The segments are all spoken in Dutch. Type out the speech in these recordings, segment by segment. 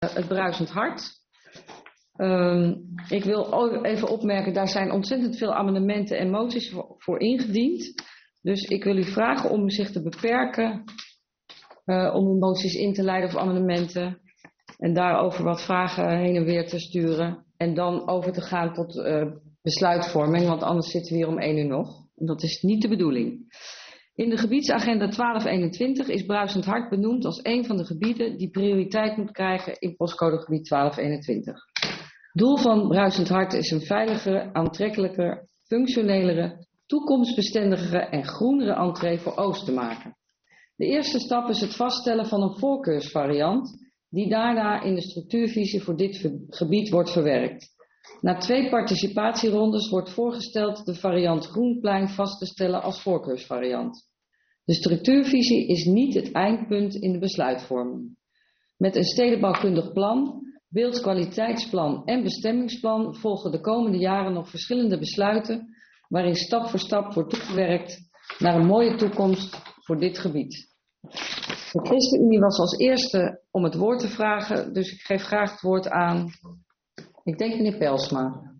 het Bruisend Hart. Ik wil ook even opmerken, daar zijn ontzettend veel amendementen en moties voor ingediend. Dus ik wil u vragen om zich te beperken om uw moties in te leiden of amendementen. En daarover wat vragen heen en weer te sturen. En dan over te gaan tot besluitvorming, want anders zitten we hier om 1 uur nog. En dat is niet de bedoeling. In de gebiedsagenda 1221 is Bruisend Hart benoemd als een van de gebieden die prioriteit moet krijgen in postcodegebied 1221. Doel van Bruisend Hart is een veiligere, aantrekkelijker, functionelere, toekomstbestendigere en groenere entree voor Oost te maken. De eerste stap is het vaststellen van een voorkeursvariant die daarna in de structuurvisie voor dit gebied wordt verwerkt. Na 2 participatierondes wordt voorgesteld de variant Groenplein vast te stellen als voorkeursvariant. De structuurvisie is niet het eindpunt in de besluitvorming. Met een stedenbouwkundig plan, beeldkwaliteitsplan en bestemmingsplan volgen de komende jaren nog verschillende besluiten waarin stap voor stap wordt toegewerkt naar een mooie toekomst voor dit gebied. De ChristenUnie was als eerste om het woord te vragen, dus ik geef graag het woord aan, ik denk meneer Pelsma.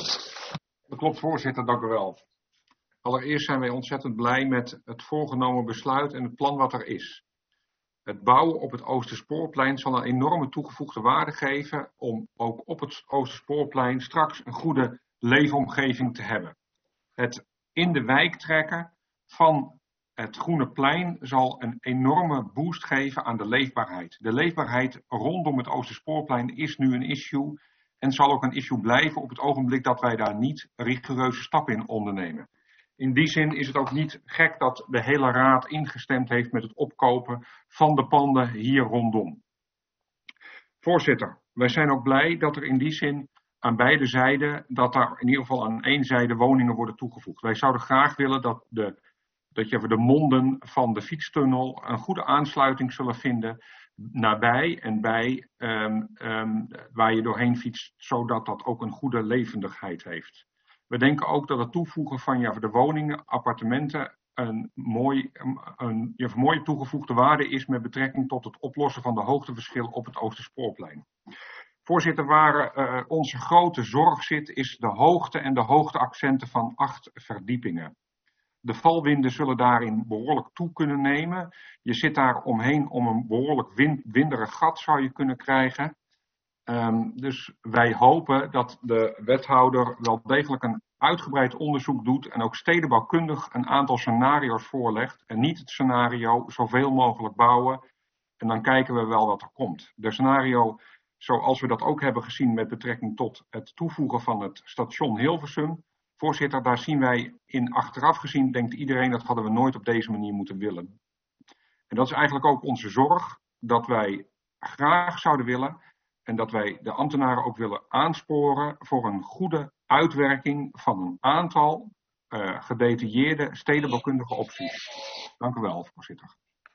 Dat klopt, voorzitter, dank u wel. Allereerst zijn wij ontzettend blij met het voorgenomen besluit en het plan wat er is. Het bouwen op het Oosterspoorplein zal een enorme toegevoegde waarde geven om ook op het Oosterspoorplein straks een goede leefomgeving te hebben. Het in de wijk trekken van het Groene Plein zal een enorme boost geven aan de leefbaarheid. De leefbaarheid rondom het Oosterspoorplein is nu een issue en zal ook een issue blijven op het ogenblik dat wij daar niet rigoureuze stappen in ondernemen. In die zin is het ook niet gek dat de hele raad ingestemd heeft met het opkopen van de panden hier rondom. Voorzitter, wij zijn ook blij dat er in die zin aan beide zijden, dat daar in ieder geval aan één zijde woningen worden toegevoegd. Wij zouden graag willen dat je de monden van de fietstunnel een goede aansluiting zullen vinden nabij en bij waar je doorheen fietst, zodat dat ook een goede levendigheid heeft. We denken ook dat het toevoegen van de woningen, appartementen, een mooie toegevoegde waarde is met betrekking tot het oplossen van de hoogteverschil op het Oosterspoorplein. Voorzitter, waar onze grote zorg zit, is de hoogte en de hoogteaccenten van 8 verdiepingen. De valwinden zullen daarin behoorlijk toe kunnen nemen. Je zit daar omheen om een behoorlijk winderig gat zou je kunnen krijgen. Dus wij hopen dat de wethouder wel degelijk een uitgebreid onderzoek doet en ook stedenbouwkundig een aantal scenario's voorlegt. En niet het scenario zoveel mogelijk bouwen en dan kijken we wel wat er komt. De scenario zoals we dat ook hebben gezien met betrekking tot het toevoegen van het station Hilversum. Voorzitter, daar zien wij in achteraf gezien, denkt iedereen, dat hadden we nooit op deze manier moeten willen. En dat is eigenlijk ook onze zorg, dat wij graag zouden willen en dat wij de ambtenaren ook willen aansporen voor een goede uitwerking van een aantal gedetailleerde stedenbouwkundige opties. Dank u wel, voorzitter.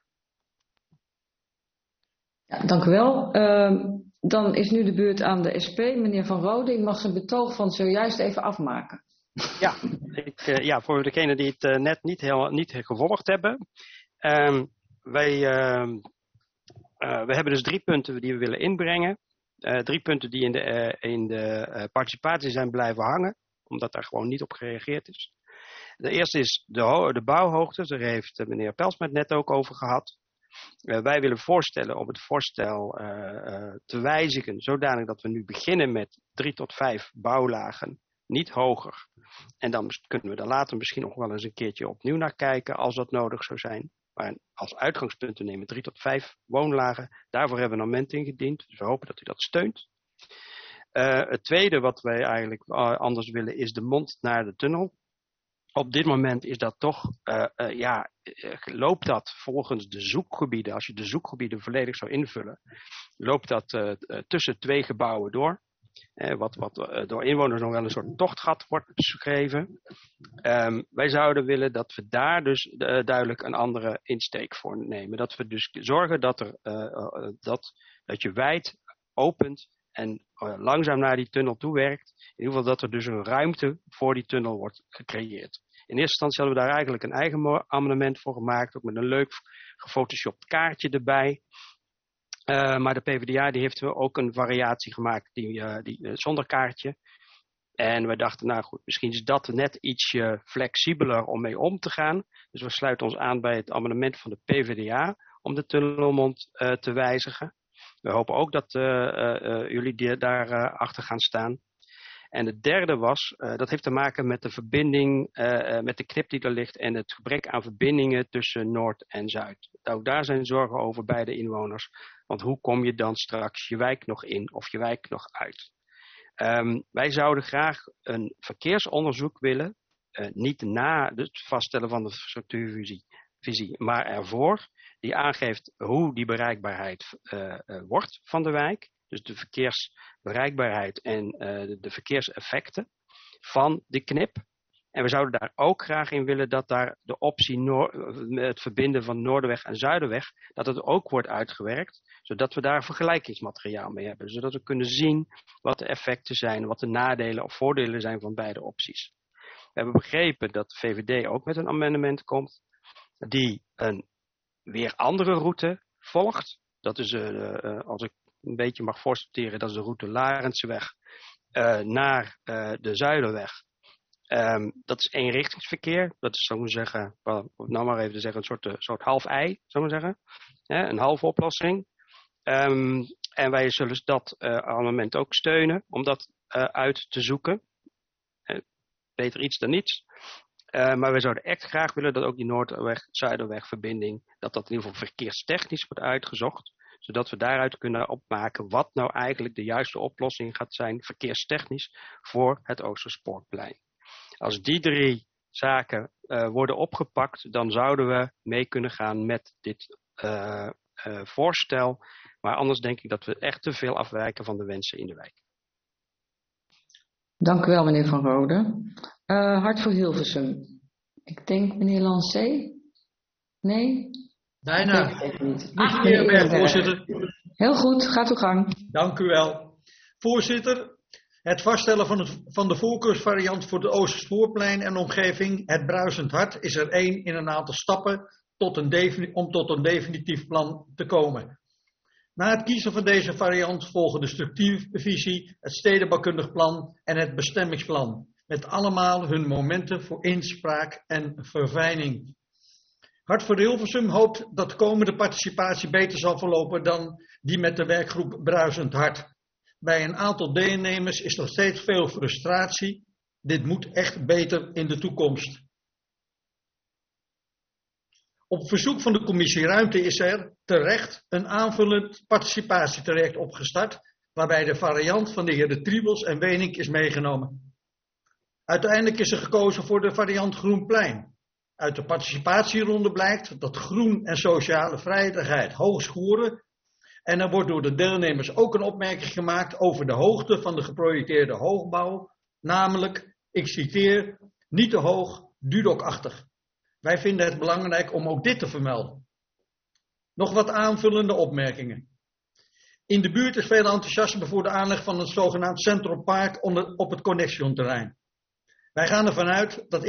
Ja, dank u wel. Dan is nu de beurt aan de SP. Meneer Van Rode, ik mag zijn betoog van zojuist even afmaken. Ja, voor degenen die het net niet gevolgd hebben. We hebben dus 3 punten die we willen inbrengen. 3 punten die in de participatie zijn blijven hangen, omdat daar gewoon niet op gereageerd is. De eerste is de bouwhoogte, daar heeft meneer Pelsma het net ook over gehad. Wij willen voorstellen om het voorstel te wijzigen, zodanig dat we nu beginnen met 3 tot 5 bouwlagen, niet hoger. En dan kunnen we er later misschien nog wel eens een keertje opnieuw naar kijken, als dat nodig zou zijn. Maar als uitgangspunt te nemen 3 tot 5 woonlagen, daarvoor hebben we een amendement ingediend. Dus we hopen dat u dat steunt. Het tweede wat wij eigenlijk anders willen is de mond naar de tunnel. Op dit moment is dat toch, loopt dat volgens de zoekgebieden, als je de zoekgebieden volledig zou invullen, loopt dat tussen 2 gebouwen door. Wat door inwoners nog wel een soort tochtgat wordt beschreven. Wij zouden willen dat we daar dus duidelijk een andere insteek voor nemen. Dat we dus zorgen dat je wijd opent en langzaam naar die tunnel toe werkt. In ieder geval dat er dus een ruimte voor die tunnel wordt gecreëerd. In eerste instantie hadden we daar eigenlijk een eigen amendement voor gemaakt. Ook met een leuk gefotoshopt kaartje erbij. Maar de PvdA die heeft ook een variatie gemaakt die zonder kaartje. En we dachten, nou goed, misschien is dat net ietsje flexibeler om mee om te gaan. Dus we sluiten ons aan bij het amendement van de PvdA om de tunnelmond te wijzigen. We hopen ook dat jullie daar achter gaan staan. En de derde was, dat heeft te maken met de verbinding, met de knip die er ligt en het gebrek aan verbindingen tussen Noord en Zuid. Ook daar zijn zorgen over bij de inwoners. Want hoe kom je dan straks je wijk nog in of je wijk nog uit? Wij zouden graag een verkeersonderzoek willen, niet na het vaststellen van de structuurvisie, maar ervoor, die aangeeft hoe die bereikbaarheid wordt van de wijk. Dus de verkeersbereikbaarheid en de verkeerseffecten van de knip. En we zouden daar ook graag in willen dat daar de optie het verbinden van Noorderweg en Zuiderweg, dat het ook wordt uitgewerkt, zodat we daar vergelijkingsmateriaal mee hebben. Zodat we kunnen zien wat de effecten zijn, wat de nadelen of voordelen zijn van beide opties. We hebben begrepen dat de VVD ook met een amendement komt, die een weer andere route volgt. Dat is, als ik een beetje mag voorsorteren, dat is de route Larentseweg naar de Zuiderweg. Dat is eenrichtingsverkeer. Dat is, zou ik maar zeggen, nou maar even te zeggen, een soort half-ei, zou ik maar zeggen. Een halve oplossing. En wij zullen dat amendement ook steunen om dat uit te zoeken. Beter iets dan niets. Maar we zouden echt graag willen dat ook die Noordweg-Zuiderweg verbinding, dat in ieder geval verkeerstechnisch wordt uitgezocht. Zodat we daaruit kunnen opmaken wat nou eigenlijk de juiste oplossing gaat zijn, verkeerstechnisch, voor het Oosterspoorplein. Als die 3 zaken worden opgepakt, dan zouden we mee kunnen gaan met dit voorstel. Maar anders denk ik dat we echt te veel afwijken van de wensen in de wijk. Dank u wel, meneer Van Rode. Hart voor Hilversum. Ik denk meneer Lancé? Nee? Bijna. Niet. Meneer Berg, voorzitter. Heel goed, gaat uw gang. Dank u wel. Voorzitter, het vaststellen van de voorkeursvariant voor het Oosterspoorplein en omgeving, het Bruisend Hart, is er 1 in een aantal stappen om tot een definitief plan te komen. Na het kiezen van deze variant volgen de structuurvisie, het stedenbouwkundig plan en het bestemmingsplan, met allemaal hun momenten voor inspraak en verfijning. Hart voor Hilversum hoopt dat de komende participatie beter zal verlopen dan die met de werkgroep Bruisend Hart. Bij een aantal deelnemers is nog steeds veel frustratie. Dit moet echt beter in de toekomst. Op verzoek van de commissie Ruimte is er terecht een aanvullend participatietraject opgestart, waarbij de variant van de heren Triebels en Wenink is meegenomen. Uiteindelijk is er gekozen voor de variant Groenplein. Uit de participatieronde blijkt dat groen en sociale veiligheid hoog scoren. En er wordt door de deelnemers ook een opmerking gemaakt over de hoogte van de geprojecteerde hoogbouw. Namelijk, ik citeer, niet te hoog, Dudokachtig. Wij vinden het belangrijk om ook dit te vermelden. Nog wat aanvullende opmerkingen. In de buurt is veel enthousiasme voor de aanleg van het zogenaamd Central Park op het Connection-terrein. Wij gaan ervan uit dat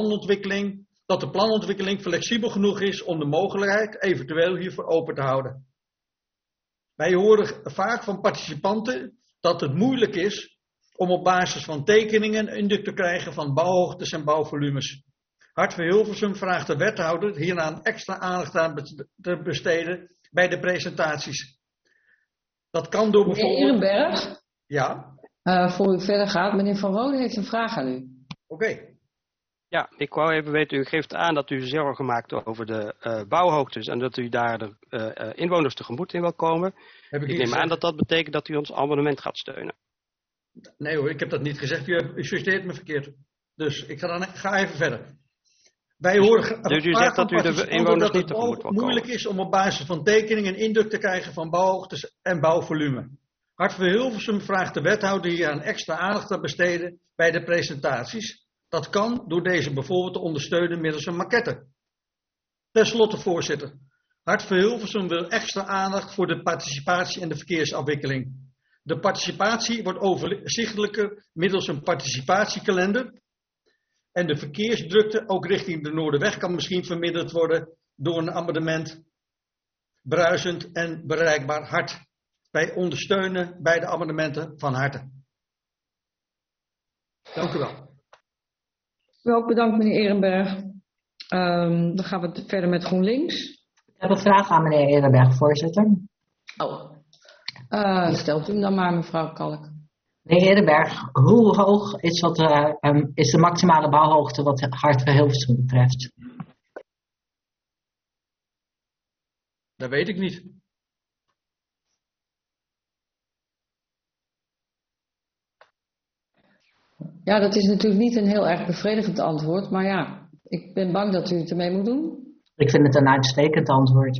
de planontwikkeling flexibel genoeg is om de mogelijkheid eventueel hiervoor open te houden. Wij horen vaak van participanten dat het moeilijk is om op basis van tekeningen een indruk te krijgen van bouwhoogtes en bouwvolumes. Hart voor Hilversum vraagt de wethouder hieraan extra aandacht aan te besteden bij de presentaties. Dat kan door bijvoorbeeld... Meneer Ehrenberg? Ja? Voor u verder gaat, meneer Van Rode heeft een vraag aan u. Oké. Ja, ik wou even weten, u geeft aan dat u zorgen maakt over de bouwhoogtes en dat u daar de inwoners tegemoet in wil komen. Ik neem aan dat dat betekent dat u ons amendement gaat steunen. Nee hoor, ik heb dat niet gezegd. U citeert me verkeerd. Dus ik ga even verder. Wij horen dus u zegt dat u de inwoners niet tegemoet wil komen. Dat het moeilijk is om op basis van tekeningen een indruk te krijgen van bouwhoogtes en bouwvolume. Hart voor Hilversum vraagt de wethouder hier aan extra aandacht te besteden bij de presentaties. Dat kan door deze bijvoorbeeld te ondersteunen middels een maquette. Ten slotte, voorzitter. Hart voor Hilversum wil extra aandacht voor de participatie en de verkeersafwikkeling. De participatie wordt overzichtelijker middels een participatiekalender. En de verkeersdrukte, ook richting de Noorderweg, kan misschien verminderd worden door een amendement. bruisend en bereikbaar hart. Wij ondersteunen beide amendementen van harte. Dank u wel. Ook bedankt meneer Ehrenberg. Dan gaan we verder met GroenLinks. Ik heb een vraag aan meneer Ehrenberg, voorzitter. Stelt u hem dan maar, mevrouw Kalk. Meneer Ehrenberg, hoe hoog is de maximale bouwhoogte wat Hartweg-Hilversum betreft? Dat weet ik niet. Ja, dat is natuurlijk niet een heel erg bevredigend antwoord, maar ja, ik ben bang dat u het ermee moet doen. Ik vind het een uitstekend antwoord.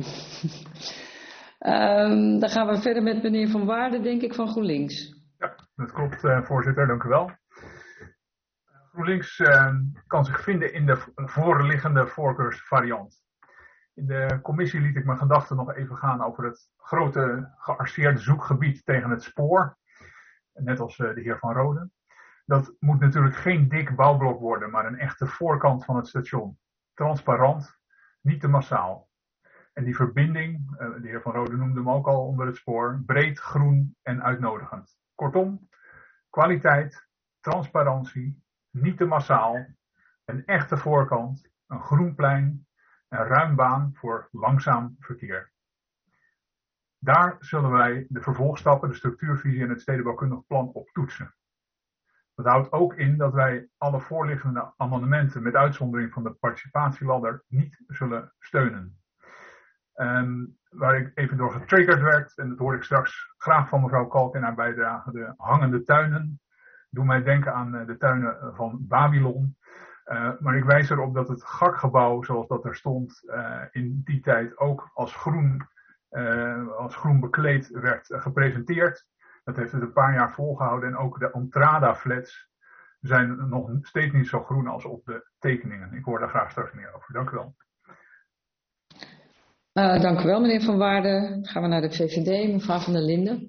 Dan gaan we verder met meneer Van Waarden, denk ik, van GroenLinks. Ja, dat klopt, voorzitter. Dank u wel. GroenLinks kan zich vinden in de voorliggende voorkeursvariant. In de commissie liet ik mijn gedachten nog even gaan over het grote gearseerde zoekgebied tegen het spoor. Net als de heer Van Rode. Dat moet natuurlijk geen dik bouwblok worden, maar een echte voorkant van het station. Transparant, niet te massaal. En die verbinding, de heer Van Rode noemde hem ook al onder het spoor, breed, groen en uitnodigend. Kortom, kwaliteit, transparantie, niet te massaal, een echte voorkant, een groen plein, een ruim baan voor langzaam verkeer. Daar zullen wij de vervolgstappen, de structuurvisie en het stedenbouwkundig plan op toetsen. Dat houdt ook in dat wij alle voorliggende amendementen met uitzondering van de participatieladder niet zullen steunen. Waar ik even door getriggerd werd, en dat hoor ik straks graag van mevrouw Kalk in haar bijdrage, de hangende tuinen. Doen mij denken aan de tuinen van Babylon. Maar ik wijs erop dat het GAK-gebouw, zoals dat er stond, in die tijd ook als groen bekleed werd gepresenteerd. Dat heeft het een paar jaar volgehouden en ook de Entrada-flats zijn nog steeds niet zo groen als op de tekeningen. Ik hoor daar graag straks meer over. Dank u wel. Dank u wel, meneer Van Waarden. Dan gaan we naar de VVD, mevrouw Van der Linden.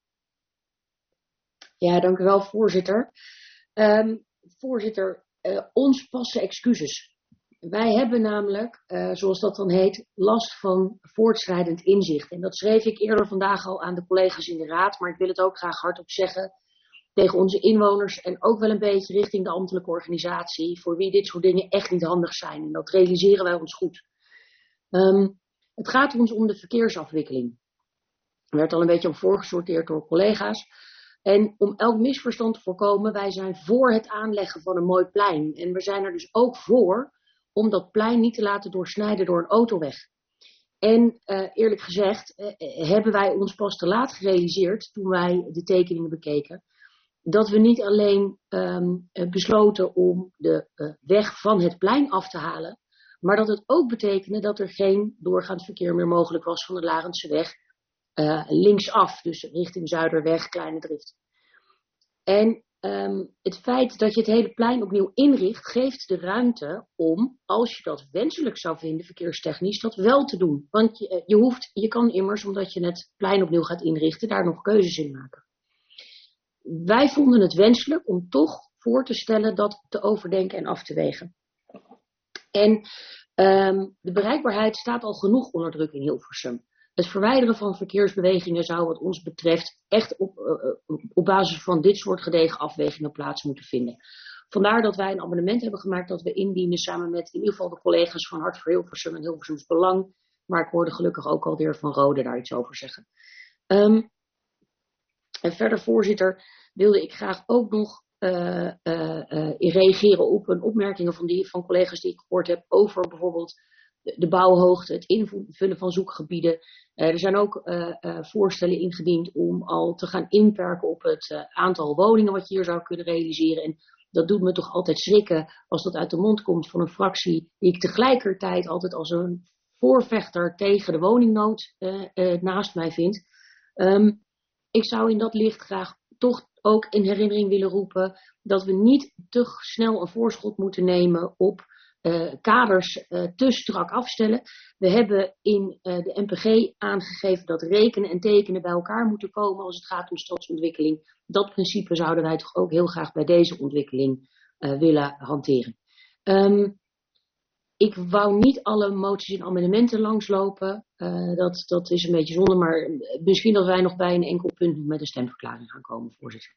Ja, dank u wel, voorzitter. Voorzitter, ons passen excuses. Wij hebben namelijk, zoals dat dan heet, last van voortschrijdend inzicht. En dat schreef ik eerder vandaag al aan de collega's in de raad, maar ik wil het ook graag hardop zeggen tegen onze inwoners en ook wel een beetje richting de ambtelijke organisatie, voor wie dit soort dingen echt niet handig zijn. En dat realiseren wij ons goed. Het gaat ons om de verkeersafwikkeling. Er werd al een beetje op voorgesorteerd door collega's. En om elk misverstand te voorkomen, wij zijn voor het aanleggen van een mooi plein. En we zijn er dus ook voor om dat plein niet te laten doorsnijden door een autoweg. En eerlijk gezegd hebben wij ons pas te laat gerealiseerd, toen wij de tekeningen bekeken, dat we niet alleen besloten om de weg van het plein af te halen, maar dat het ook betekende dat er geen doorgaand verkeer meer mogelijk was van de Larenseweg linksaf, dus richting Zuiderweg, Kleine Drift. En het feit dat je het hele plein opnieuw inricht, geeft de ruimte om, als je dat wenselijk zou vinden, verkeerstechnisch, dat wel te doen. Want je kan immers, omdat je het plein opnieuw gaat inrichten, daar nog keuzes in maken. Wij vonden het wenselijk om toch voor te stellen dat te overdenken en af te wegen. En de bereikbaarheid staat al genoeg onder druk in Hilversum. Het verwijderen van verkeersbewegingen zou wat ons betreft echt op basis van dit soort gedegen afwegingen plaats moeten vinden. Vandaar dat wij een amendement hebben gemaakt dat we indienen samen met in ieder geval de collega's van Hart voor Hilversum en Hilversums Belang. Maar ik hoorde gelukkig ook al de heer Van Rode daar iets over zeggen. En verder, voorzitter, wilde ik graag ook nog reageren op een opmerkingen van collega's die ik gehoord heb over bijvoorbeeld de bouwhoogte, het invullen van zoekgebieden. Er zijn ook voorstellen ingediend om al te gaan inperken op het aantal woningen wat je hier zou kunnen realiseren. En dat doet me toch altijd schrikken als dat uit de mond komt van een fractie die ik tegelijkertijd altijd als een voorvechter tegen de woningnood naast mij vind. Ik zou in dat licht graag toch ook in herinnering willen roepen dat we niet te snel een voorschot moeten nemen op kaders te strak afstellen. We hebben in de NPG aangegeven dat rekenen en tekenen bij elkaar moeten komen als het gaat om stadsontwikkeling. Dat principe zouden wij toch ook heel graag bij deze ontwikkeling willen hanteren. Ik wou niet alle moties en amendementen langslopen. Dat is een beetje zonde, maar misschien dat wij nog bij een enkel punt met een stemverklaring gaan komen, voorzitter.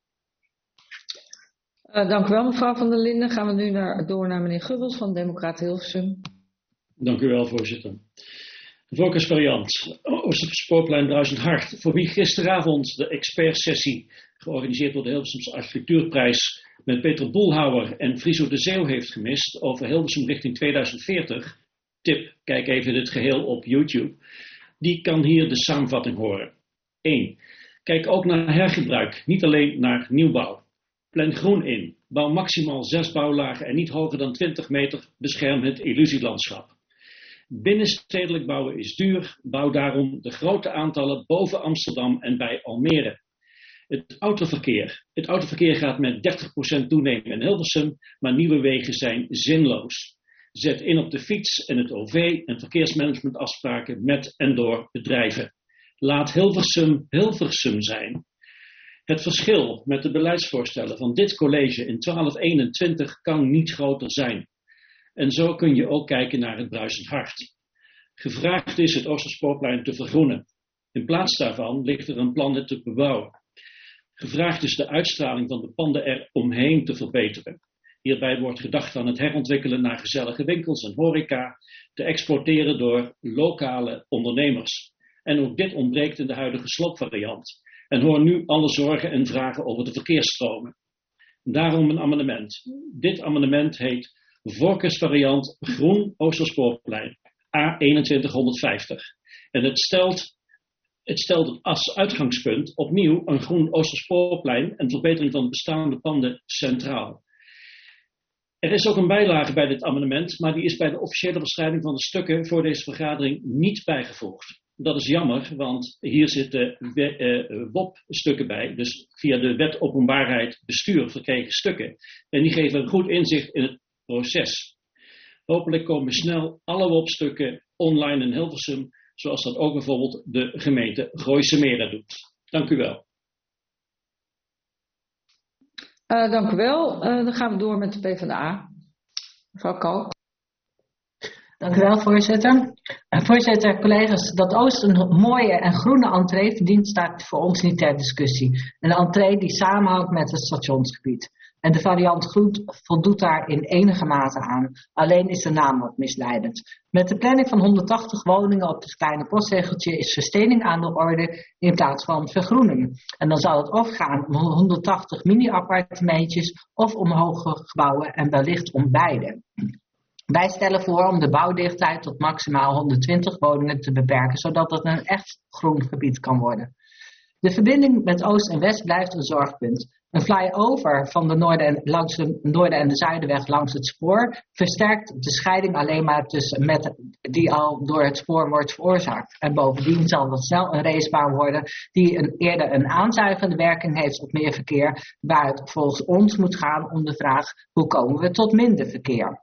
Dank u wel, mevrouw Van der Linden. Gaan we nu door naar meneer Gubbels van Democraten Hilversum. Dank u wel, voorzitter. De voorkeursvariant. Oosterspoorplein Duizendhart. Voor wie gisteravond de expertsessie, georganiseerd door de Hilversumse Architectuurprijs, met Peter Boelhouwer en Friso de Zeeuw heeft gemist over Hilversum richting 2040. Tip, kijk even dit geheel op YouTube. Die kan hier de samenvatting horen. 1. Kijk ook naar hergebruik, niet alleen naar nieuwbouw. Plan groen in. Bouw maximaal 6 bouwlagen en niet hoger dan 20 meter. Bescherm het illusielandschap. Binnenstedelijk bouwen is duur. Bouw daarom de grote aantallen boven Amsterdam en bij Almere. Het autoverkeer. Het autoverkeer gaat met 30% toenemen in Hilversum, maar nieuwe wegen zijn zinloos. Zet in op de fiets en het OV en verkeersmanagementafspraken met en door bedrijven. Laat Hilversum Hilversum zijn. Het verschil met de beleidsvoorstellen van dit college in 1221 kan niet groter zijn. En zo kun je ook kijken naar het Duizendhart. Gevraagd is het Oosterspoorplein te vergroenen. In plaats daarvan ligt er een plan het te bebouwen. Gevraagd is de uitstraling van de panden eromheen te verbeteren. Hierbij wordt gedacht aan het herontwikkelen naar gezellige winkels en horeca, te exporteren door lokale ondernemers. En ook dit ontbreekt in de huidige sloopvariant. En hoor nu alle zorgen en vragen over de verkeersstromen. Daarom een amendement. Dit amendement heet Voorkeursvariant Groen Oosterspoorplein A2150. En het stelt als uitgangspunt opnieuw een groen Oosterspoorplein en verbetering van de bestaande panden centraal. Er is ook een bijlage bij dit amendement, maar die is bij de officiële beschrijving van de stukken voor deze vergadering niet bijgevoegd. Dat is jammer, want hier zitten WOP-stukken bij, dus via de Wet Openbaarheid Bestuur verkregen stukken. En die geven een goed inzicht in het proces. Hopelijk komen snel alle WOP-stukken online in Hilversum, zoals dat ook bijvoorbeeld de gemeente Gooise Meren doet. Dank u wel. Dank u wel. Dan gaan we door met de PvdA. Mevrouw Kalk. Dank u wel, voorzitter. Voorzitter, collega's, dat Oost een mooie en groene entree verdient staat voor ons niet ter discussie. Een entree die samenhangt met het stationsgebied. En de variant groen voldoet daar in enige mate aan. Alleen is de naam wat misleidend. Met de planning van 180 woningen op het kleine postzegeltje is verstening aan de orde in plaats van vergroening. En dan zal het of gaan om 180 mini-appartementjes of om hoge gebouwen en wellicht om beide. Wij stellen voor om de bouwdichtheid tot maximaal 120 woningen te beperken, zodat het een echt groen gebied kan worden. De verbinding met Oost en West blijft een zorgpunt. Een flyover van langs de Noorden- en de Zuidenweg langs het spoor versterkt de scheiding alleen maar die al door het spoor wordt veroorzaakt. En bovendien zal dat snel een racebaan worden die eerder een aanzuigende werking heeft op meer verkeer, waar het volgens ons moet gaan om de vraag hoe komen we tot minder verkeer.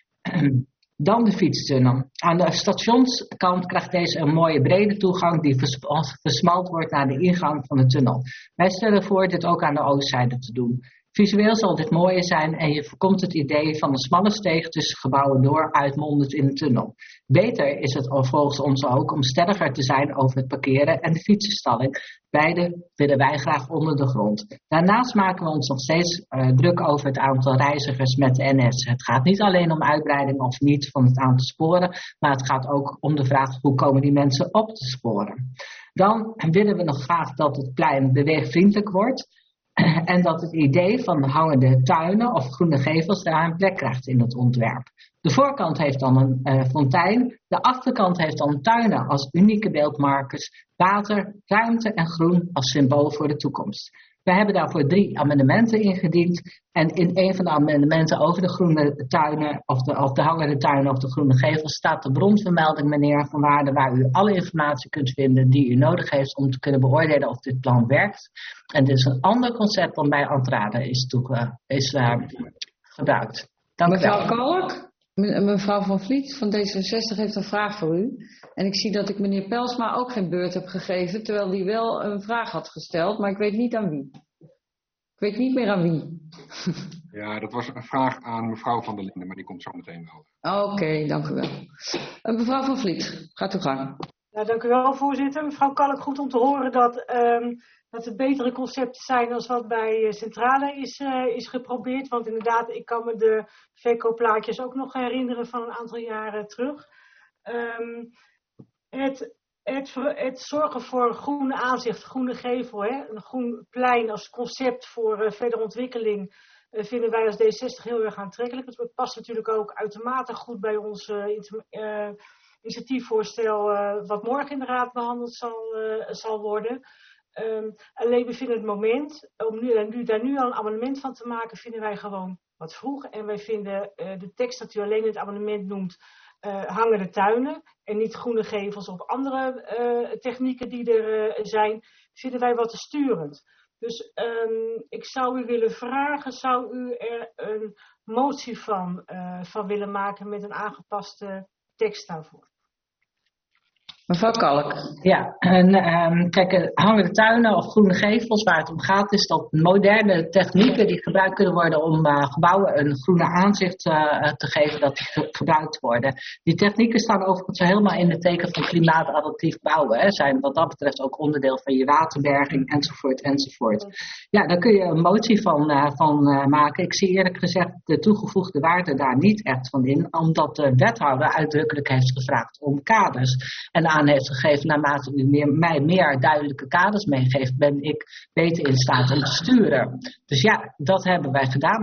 Dan de fietstunnel. Aan de stationskant krijgt deze een mooie brede toegang die versmalt wordt naar de ingang van de tunnel. Wij stellen voor dit ook aan de oostzijde te doen. Visueel zal dit mooier zijn en je voorkomt het idee van een smalle steeg tussen gebouwen door uitmondend in de tunnel. Beter is het volgens ons ook om stelliger te zijn over het parkeren en de fietsenstalling. Beide willen wij graag onder de grond. Daarnaast maken we ons nog steeds druk over het aantal reizigers met de NS. Het gaat niet alleen om uitbreiding of niet van het aantal sporen, maar het gaat ook om de vraag hoe komen die mensen op de sporen. Dan willen we nog graag dat het plein beweegvriendelijk wordt. En dat het idee van hangende tuinen of groene gevels daar een plek krijgt in het ontwerp. De voorkant heeft dan een fontein. De achterkant heeft dan tuinen als unieke beeldmarkers. Water, ruimte en groen als symbool voor de toekomst. We hebben daarvoor 3 amendementen ingediend. En in een van de amendementen over de groene tuinen of de hangende tuinen of de groene gevels staat de bronvermelding, meneer Van Waarden, waar u alle informatie kunt vinden die u nodig heeft om te kunnen beoordelen of dit plan werkt. En dit is een ander concept dan bij Antrade is gebruikt. Dank u wel. Mevrouw Kalk, mevrouw Van Vliet van D66 heeft een vraag voor u. En ik zie dat ik meneer Pelsma ook geen beurt heb gegeven, terwijl die wel een vraag had gesteld, maar ik weet niet aan wie. Ik weet niet meer aan wie. Ja, dat was een vraag aan mevrouw Van der Linden, maar die komt zo meteen wel. Oké, dank u wel. Mevrouw Van Vliet, gaat u gang. Ja, dank u wel, voorzitter. Mevrouw Kalk, goed om te horen dat er betere concepten zijn dan wat bij Centrale is geprobeerd. Want inderdaad, ik kan me de verkoopplaatjes ook nog herinneren van een aantal jaren terug. Het zorgen voor groene aanzicht, groene gevel, een groen plein als concept voor verdere ontwikkeling vinden wij als D60 heel erg aantrekkelijk. Het past natuurlijk ook uitermate goed bij ons initiatiefvoorstel wat morgen in de raad behandeld zal worden. Alleen we vinden het moment om daar nu al een amendement van te maken, vinden wij gewoon wat vroeg. En wij vinden de tekst dat u alleen het amendement noemt, hangende tuinen en niet groene gevels of andere technieken die er zijn, vinden wij wat te sturend. Dus ik zou u willen vragen, zou u er een motie van willen maken met een aangepaste tekst daarvoor? Mevrouw Kalk. Ja, kijk, hangende tuinen of groene gevels, waar het om gaat, is dat moderne technieken die gebruikt kunnen worden om gebouwen een groene aanzicht te geven, dat die gebruikt worden. Die technieken staan overigens helemaal in het teken van klimaatadaptief bouwen. Hè. Zijn wat dat betreft ook onderdeel van je waterberging, enzovoort, enzovoort. Ja, daar kun je een motie van maken. Ik zie eerlijk gezegd de toegevoegde waarde daar niet echt van in, omdat de wethouder uitdrukkelijk heeft gevraagd om kaders. En aan heeft gegeven, naarmate u mij meer duidelijke kaders meegeeft, ben ik beter in staat om te sturen. Dus ja, dat hebben wij gedaan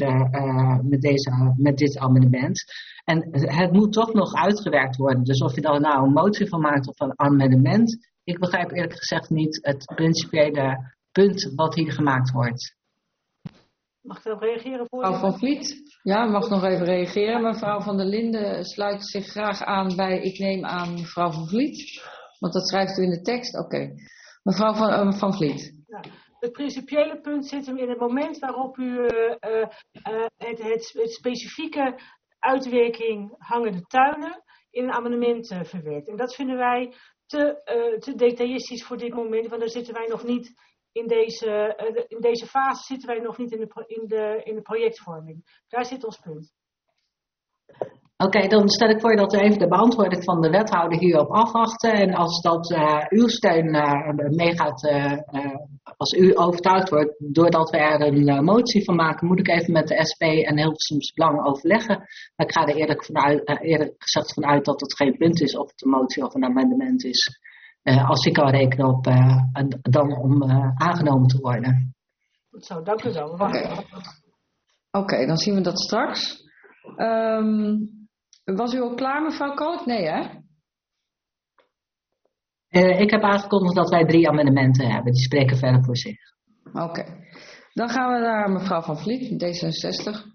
met dit amendement. En het moet toch nog uitgewerkt worden. Dus of je daar nou een motie van maakt of een amendement, ik begrijp eerlijk gezegd niet het principiële punt wat hier gemaakt wordt. Mag ik daarop reageren, voorzitter? Mevrouw Van Vliet, ja, mag nog even reageren. Mevrouw Van der Linden sluit zich graag aan bij, ik neem aan, mevrouw Van Vliet. Want dat schrijft u in de tekst. Oké. Mevrouw Van Vliet. Ja, het principiële punt zit hem in het moment waarop u het specifieke uitwerking hangende tuinen in een amendement verwerkt. En dat vinden wij te detailistisch voor dit moment, want daar zitten wij nog niet. In deze fase zitten wij nog niet in de projectvorming. Daar zit ons punt. Oké, dan stel ik voor dat we even de beantwoording van de wethouder hierop afwachten. En als dat uw steun meegaat, als u overtuigd wordt, doordat we er een motie van maken, moet ik even met de SP en Hilversums Belang overleggen. Maar ik ga er eerlijk gezegd vanuit dat het geen punt is of het een motie of een amendement is. Als ik kan rekenen op dan om aangenomen te worden. Goed zo, dank u wel. Oké, dan zien we dat straks. Was u al klaar, mevrouw Kalk? Nee, hè? Ik heb aangekondigd dat wij 3 amendementen hebben. Die spreken verder voor zich. Oké. Dan gaan we naar mevrouw Van Vliet, D66.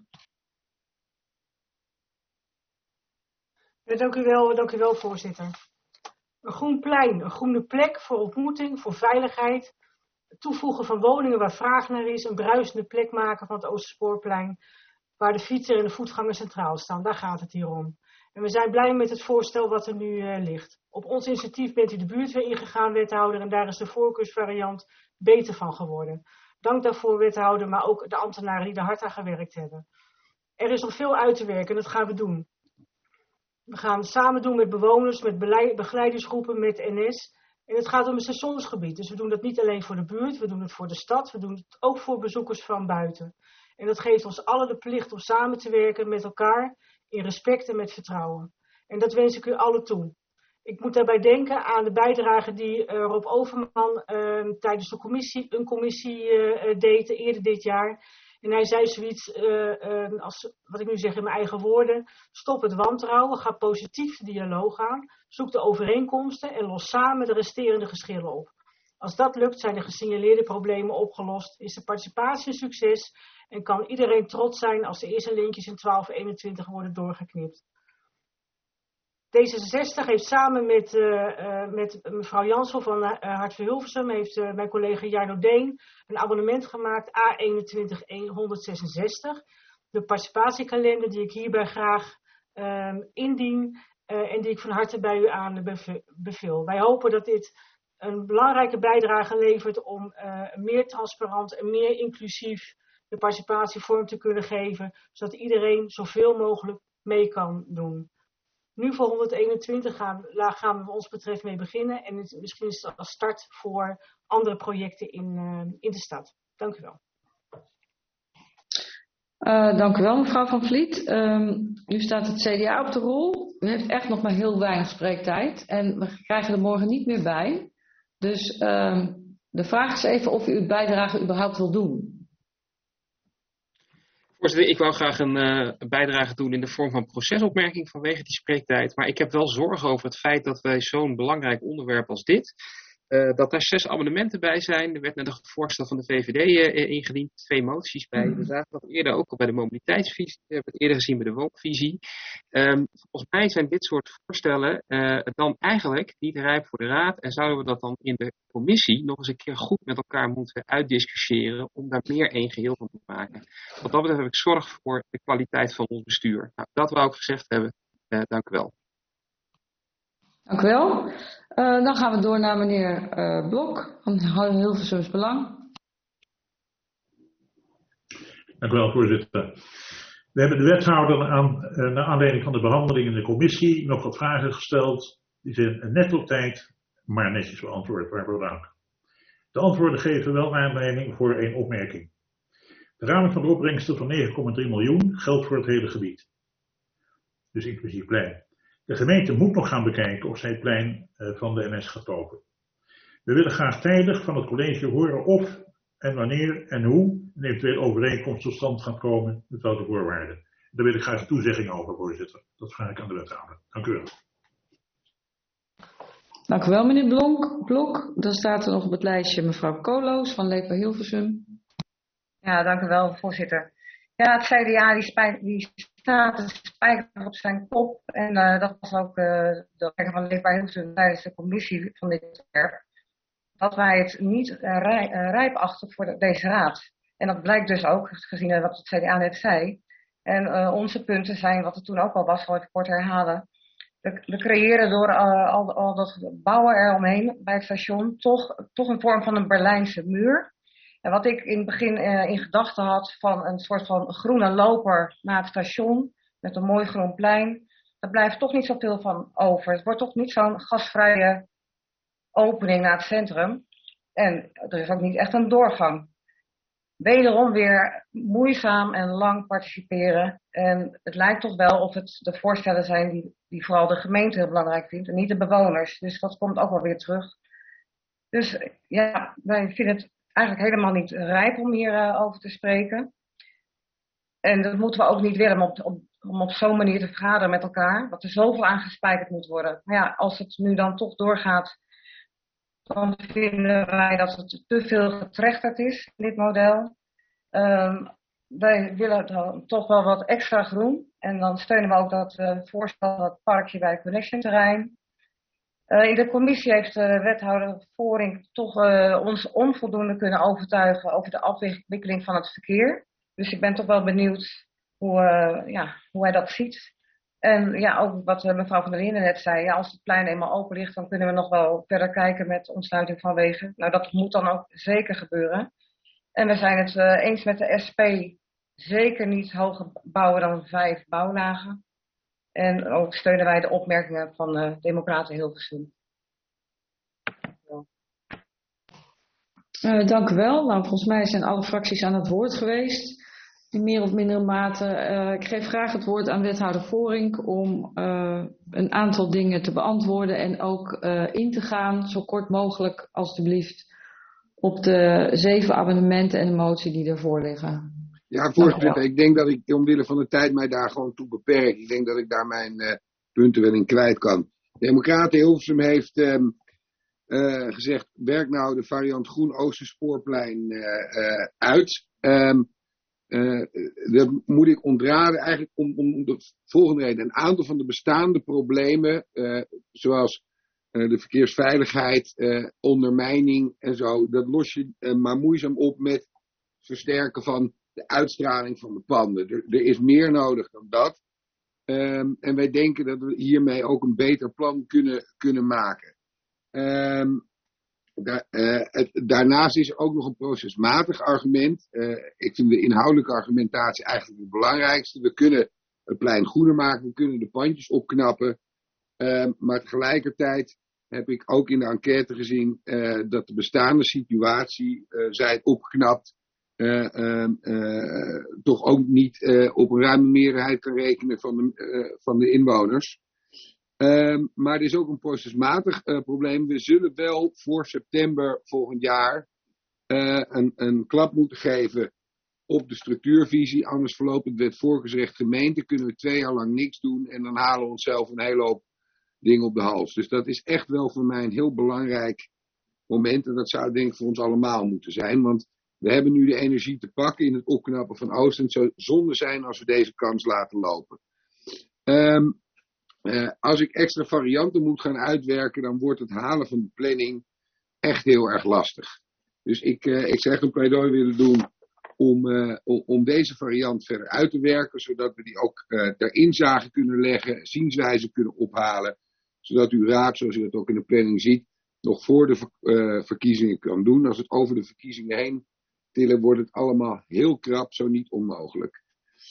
Ja, dank u wel, voorzitter. Een groen plein, een groene plek voor ontmoeting, voor veiligheid. Toevoegen van woningen waar vraag naar is. Een bruisende plek maken van het Oosterspoorplein. Waar de fietser en de voetganger centraal staan. Daar gaat het hier om. En we zijn blij met het voorstel wat er nu ligt. Op ons initiatief bent u de buurt weer ingegaan, wethouder. En daar is de voorkeursvariant beter van geworden. Dank daarvoor, wethouder, maar ook de ambtenaren die er hard aan gewerkt hebben. Er is nog veel uit te werken en dat gaan we doen. We gaan samen doen met bewoners, met begeleidingsgroepen, met NS. En het gaat om een seizoensgebied. Dus we doen dat niet alleen voor de buurt, we doen het voor de stad. We doen het ook voor bezoekers van buiten. En dat geeft ons allen de plicht om samen te werken met elkaar in respect en met vertrouwen. En dat wens ik u allen toe. Ik moet daarbij denken aan de bijdrage die Rob Overman tijdens een commissie deed eerder dit jaar. En hij zei zoiets, als wat ik nu zeg in mijn eigen woorden: stop het wantrouwen, ga positief de dialoog aan, zoek de overeenkomsten en los samen de resterende geschillen op. Als dat lukt, zijn de gesignaleerde problemen opgelost, is de participatie een succes en kan iedereen trots zijn als de eerste lintjes in 1221 worden doorgeknipt. D66 heeft samen met mevrouw Jansel van Hart voor Hilversum, heeft mijn collega Jarno Deen een abonnement gemaakt, A21166. De participatiekalender die ik hierbij graag indien en die ik van harte bij u aan beveel. Wij hopen dat dit een belangrijke bijdrage levert om meer transparant en meer inclusief de participatie vorm te kunnen geven, zodat iedereen zoveel mogelijk mee kan doen. Nu voor 121 gaan we wat ons betreft mee beginnen en misschien is het als start voor andere projecten in de stad. Dank u wel. Dank u wel, mevrouw Van Vliet. Nu staat het CDA op de rol. U heeft echt nog maar heel weinig spreektijd en we krijgen er morgen niet meer bij. Dus de vraag is even of u uw bijdrage überhaupt wil doen. Voorzitter, ik wou graag een bijdrage doen in de vorm van procesopmerking vanwege die spreektijd. Maar ik heb wel zorgen over het feit dat wij zo'n belangrijk onderwerp als dit, dat daar 6 amendementen bij zijn. Er werd net een voorstel van de VVD ingediend, 2 moties bij. We zagen dat eerder ook al bij de mobiliteitsvisie, we hebben het eerder gezien bij de woonvisie. Volgens mij zijn dit soort voorstellen dan eigenlijk niet rijp voor de Raad en zouden we dat dan in de commissie nog eens een keer goed met elkaar moeten uitdiscussiëren om daar meer één geheel van te maken. Wat dat betreft heb ik zorg voor de kwaliteit van ons bestuur. Nou, dat wou ik gezegd hebben. Dank u wel. Dank u wel. Dan gaan we door naar meneer Blok van Hilversums Belang. Dank u wel, voorzitter. We hebben de wethouder naar aanleiding van de behandeling in de commissie nog wat vragen gesteld. Die zijn net op tijd, maar netjes beantwoord. Waarvoor dank. De antwoorden geven wel aanleiding voor 1 opmerking. De raming van de opbrengsten van 9,3 miljoen geldt voor het hele gebied. Dus inclusief plein. De gemeente moet nog gaan bekijken of zij het plein van de NS gaat kopen. We willen graag tijdig van het college horen of en wanneer en hoe een eventuele overeenkomst tot stand gaat komen met welke voorwaarden. Daar wil ik graag een toezegging over, voorzitter. Dat vraag ik aan de wethouder. Dank u wel. Dank u wel, meneer Blok. Dan staat er nog op het lijstje mevrouw Koloos van Leefbaar Hilversum. Ja, dank u wel, voorzitter. Ja, het CDA die staat de spijker op zijn kop. En dat was ook de opmerking van Leefbaar Hilversum tijdens de commissie van dit onderwerp. Dat wij het niet rijp achten voor deze raad. En dat blijkt dus ook, gezien wat het CDA net zei. En onze punten zijn, wat er toen ook al was, zal ik kort herhalen. We creëren door al dat bouwen eromheen bij het station toch een vorm van een Berlijnse muur. En wat ik in het begin in gedachten had van een soort van groene loper naar het station met een mooi groen plein, daar blijft toch niet zoveel van over. Het wordt toch niet zo'n gasvrije opening naar het centrum. En er is ook niet echt een doorgang. Wederom weer moeizaam en lang participeren. En het lijkt toch wel of het de voorstellen zijn die vooral de gemeente heel belangrijk vindt en niet de bewoners. Dus dat komt ook wel weer terug. Dus ja, wij vinden het eigenlijk helemaal niet rijp om hier over te spreken. En dat moeten we ook niet willen om op zo'n manier te vergaderen met elkaar. Dat er zoveel aangespijkerd moet worden. Maar ja, als het nu dan toch doorgaat, dan vinden wij dat het te veel getrechterd is, dit model. Wij willen dan toch wel wat extra groen. En dan steunen we ook dat voorstel van het parkje bij het Connection terrein. In de commissie heeft de wethouder Voorink toch ons onvoldoende kunnen overtuigen over de afwikkeling van het verkeer. Dus ik ben toch wel benieuwd hoe hij dat ziet. En ja, ook wat mevrouw van der Linden net zei, ja, als het plein eenmaal open ligt, dan kunnen we nog wel verder kijken met ontsluiting van wegen. Nou, dat moet dan ook zeker gebeuren. En we zijn het eens met de SP, zeker niet hoger bouwen dan 5 bouwlagen. En ook steunen wij de opmerkingen van Democraten Hilversum. Dank u wel. Nou, volgens mij zijn alle fracties aan het woord geweest. In meer of mindere mate. Ik geef graag het woord aan wethouder Voorink om een aantal dingen te beantwoorden en ook in te gaan, zo kort mogelijk alstublieft, op de 7 amendementen en de motie die ervoor liggen. Ja, voorzitter, ik denk dat ik omwille van de tijd mij daar gewoon toe beperk. Ik denk dat ik daar mijn punten wel in kwijt kan. Democraten Hilversum heeft gezegd, werk nou de variant Groen Oosterspoorplein uit. Dat moet ik ontraden eigenlijk om de volgende reden. Een aantal van de bestaande problemen, zoals de verkeersveiligheid, ondermijning en zo, dat los je maar moeizaam op met versterken van de uitstraling van de panden. Er is meer nodig dan dat. En wij denken dat we hiermee ook een beter plan kunnen maken. Daarnaast is er ook nog een procesmatig argument. Ik vind de inhoudelijke argumentatie eigenlijk het belangrijkste. We kunnen het plein groener maken, we kunnen de pandjes opknappen. Maar tegelijkertijd heb ik ook in de enquête gezien dat de bestaande situatie, zij het opgeknapt, toch ook niet op een ruime meerderheid kan rekenen van de inwoners. Maar er is ook een procesmatig probleem. We zullen wel voor september volgend jaar een klap moeten geven op de structuurvisie. Anders verloopt het wetvoorkeursrecht gemeente. Kunnen we 2 jaar lang niks doen en dan halen we onszelf een hele hoop dingen op de hals. Dus dat is echt wel voor mij een heel belangrijk moment. En dat zou denk ik voor ons allemaal moeten zijn. Want we hebben nu de energie te pakken in het opknappen van Oost. En het zou zonde zijn als we deze kans laten lopen. Als ik extra varianten moet gaan uitwerken, dan wordt het halen van de planning echt heel erg lastig. Dus ik zou echt een pleidooi willen doen om deze variant verder uit te werken, zodat we die ook ter inzage kunnen leggen, zienswijze kunnen ophalen, zodat uw raad, zoals u dat ook in de planning ziet, nog voor de verkiezingen kan doen. Als het over de verkiezingen heen tillen, wordt het allemaal heel krap, zo niet onmogelijk.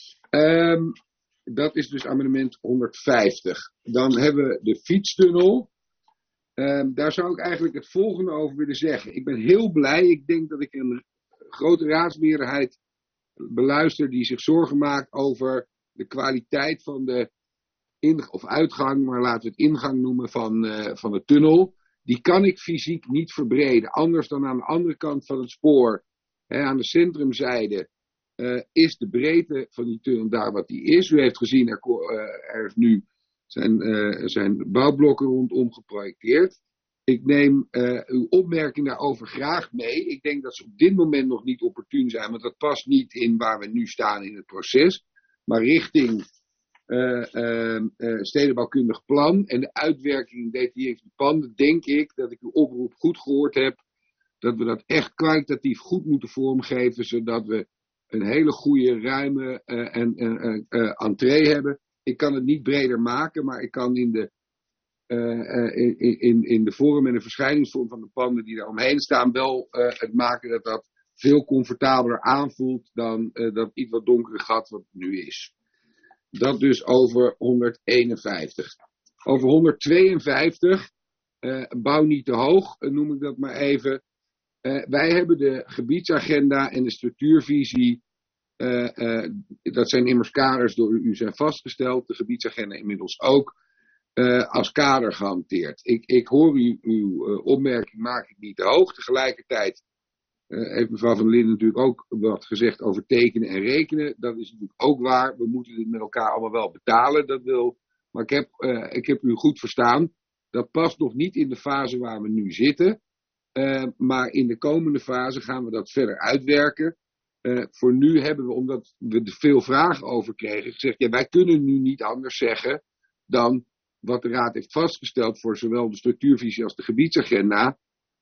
Dat is dus amendement 150. Dan hebben we de fietstunnel. Daar zou ik eigenlijk het volgende over willen zeggen. Ik ben heel blij. Ik denk dat ik een grote raadsmeerderheid beluister die zich zorgen maakt over de kwaliteit van de uitgang, maar laten we het ingang noemen van de tunnel. Die kan ik fysiek niet verbreden. Anders dan aan de andere kant van het spoor, aan de centrumzijde, is de breedte van die tunnel daar wat die is. U heeft gezien, er is nu zijn bouwblokken rondom geprojecteerd. Ik neem uw opmerking daarover graag mee. Ik denk dat ze op dit moment nog niet opportun zijn, want dat past niet in waar we nu staan in het proces. Maar richting stedenbouwkundig plan en de uitwerking detailleerde panden, denk ik dat ik uw oproep goed gehoord heb. Dat we dat echt kwalitatief goed moeten vormgeven, zodat we een hele goede, ruime entree hebben. Ik kan het niet breder maken, maar ik kan in de vorm en de verschijningsvorm van de panden die daar omheen staan wel het maken dat dat veel comfortabeler aanvoelt dan dat iets wat donkere gat wat het nu is. Dat dus over 151. Over 152, bouw niet te hoog, noem ik dat maar even. Wij hebben de gebiedsagenda en de structuurvisie, dat zijn immers kaders door u zijn vastgesteld, de gebiedsagenda inmiddels ook, als kader gehanteerd. Ik hoor uw opmerking, maak ik niet te hoog. Tegelijkertijd heeft mevrouw Van der Linden natuurlijk ook wat gezegd over tekenen en rekenen. Dat is natuurlijk ook waar. We moeten dit met elkaar allemaal wel betalen. Maar ik heb u goed verstaan. Dat past nog niet in de fase waar we nu zitten. Maar in de komende fase gaan we dat verder uitwerken. Voor nu hebben we, omdat we er veel vragen over kregen, gezegd, ja, wij kunnen nu niet anders zeggen dan wat de Raad heeft vastgesteld voor zowel de structuurvisie als de gebiedsagenda.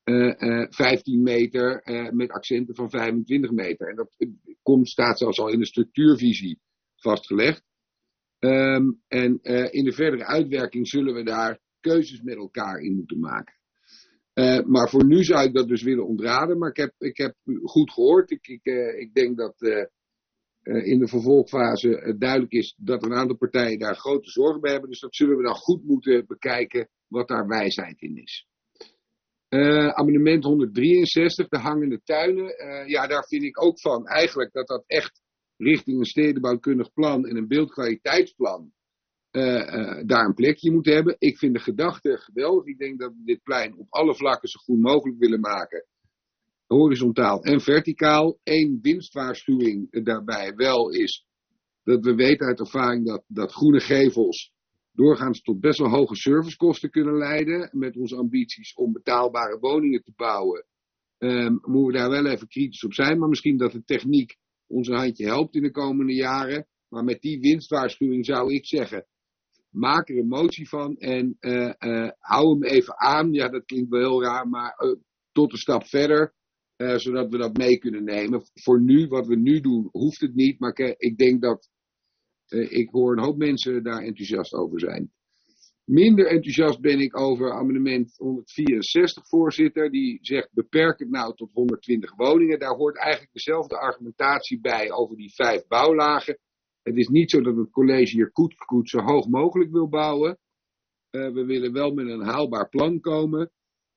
15 meter met accenten van 25 meter. En dat staat zelfs al in de structuurvisie vastgelegd. En in de verdere uitwerking zullen we daar keuzes met elkaar in moeten maken. Maar voor nu zou ik dat dus willen ontraden. Maar ik heb u goed gehoord. Ik denk dat in de vervolgfase duidelijk is dat een aantal partijen daar grote zorgen bij hebben. Dus dat zullen we dan goed moeten bekijken wat daar wijsheid in is. Amendement 163, de hangende tuinen. Ja, daar vind ik ook van eigenlijk dat echt richting een stedenbouwkundig plan en een beeldkwaliteitsplan daar een plekje moet hebben. Ik vind de gedachte geweldig. Ik denk dat we dit plein op alle vlakken zo goed mogelijk willen maken. Horizontaal en verticaal. Eén winstwaarschuwing daarbij wel is dat we weten uit ervaring dat groene gevels doorgaans tot best wel hoge servicekosten kunnen leiden. Met onze ambities om betaalbare woningen te bouwen, moeten we daar wel even kritisch op zijn. Maar misschien dat de techniek ons een handje helpt in de komende jaren. Maar met die winstwaarschuwing zou ik zeggen, maak er een motie van en hou hem even aan. Ja, dat klinkt wel heel raar, maar tot een stap verder. Zodat we dat mee kunnen nemen. Voor nu, wat we nu doen, hoeft het niet. Maar ik denk dat ik hoor een hoop mensen daar enthousiast over zijn. Minder enthousiast ben ik over amendement 164, voorzitter. Die zegt beperk het nou tot 120 woningen. Daar hoort eigenlijk dezelfde argumentatie bij over die 5 bouwlagen. Het is niet zo dat het college hier koet zo hoog mogelijk wil bouwen. We willen wel met een haalbaar plan komen.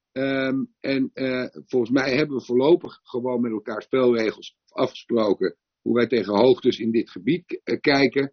Volgens mij hebben we voorlopig gewoon met elkaar spelregels afgesproken. Hoe wij tegen hoogtes in dit gebied kijken.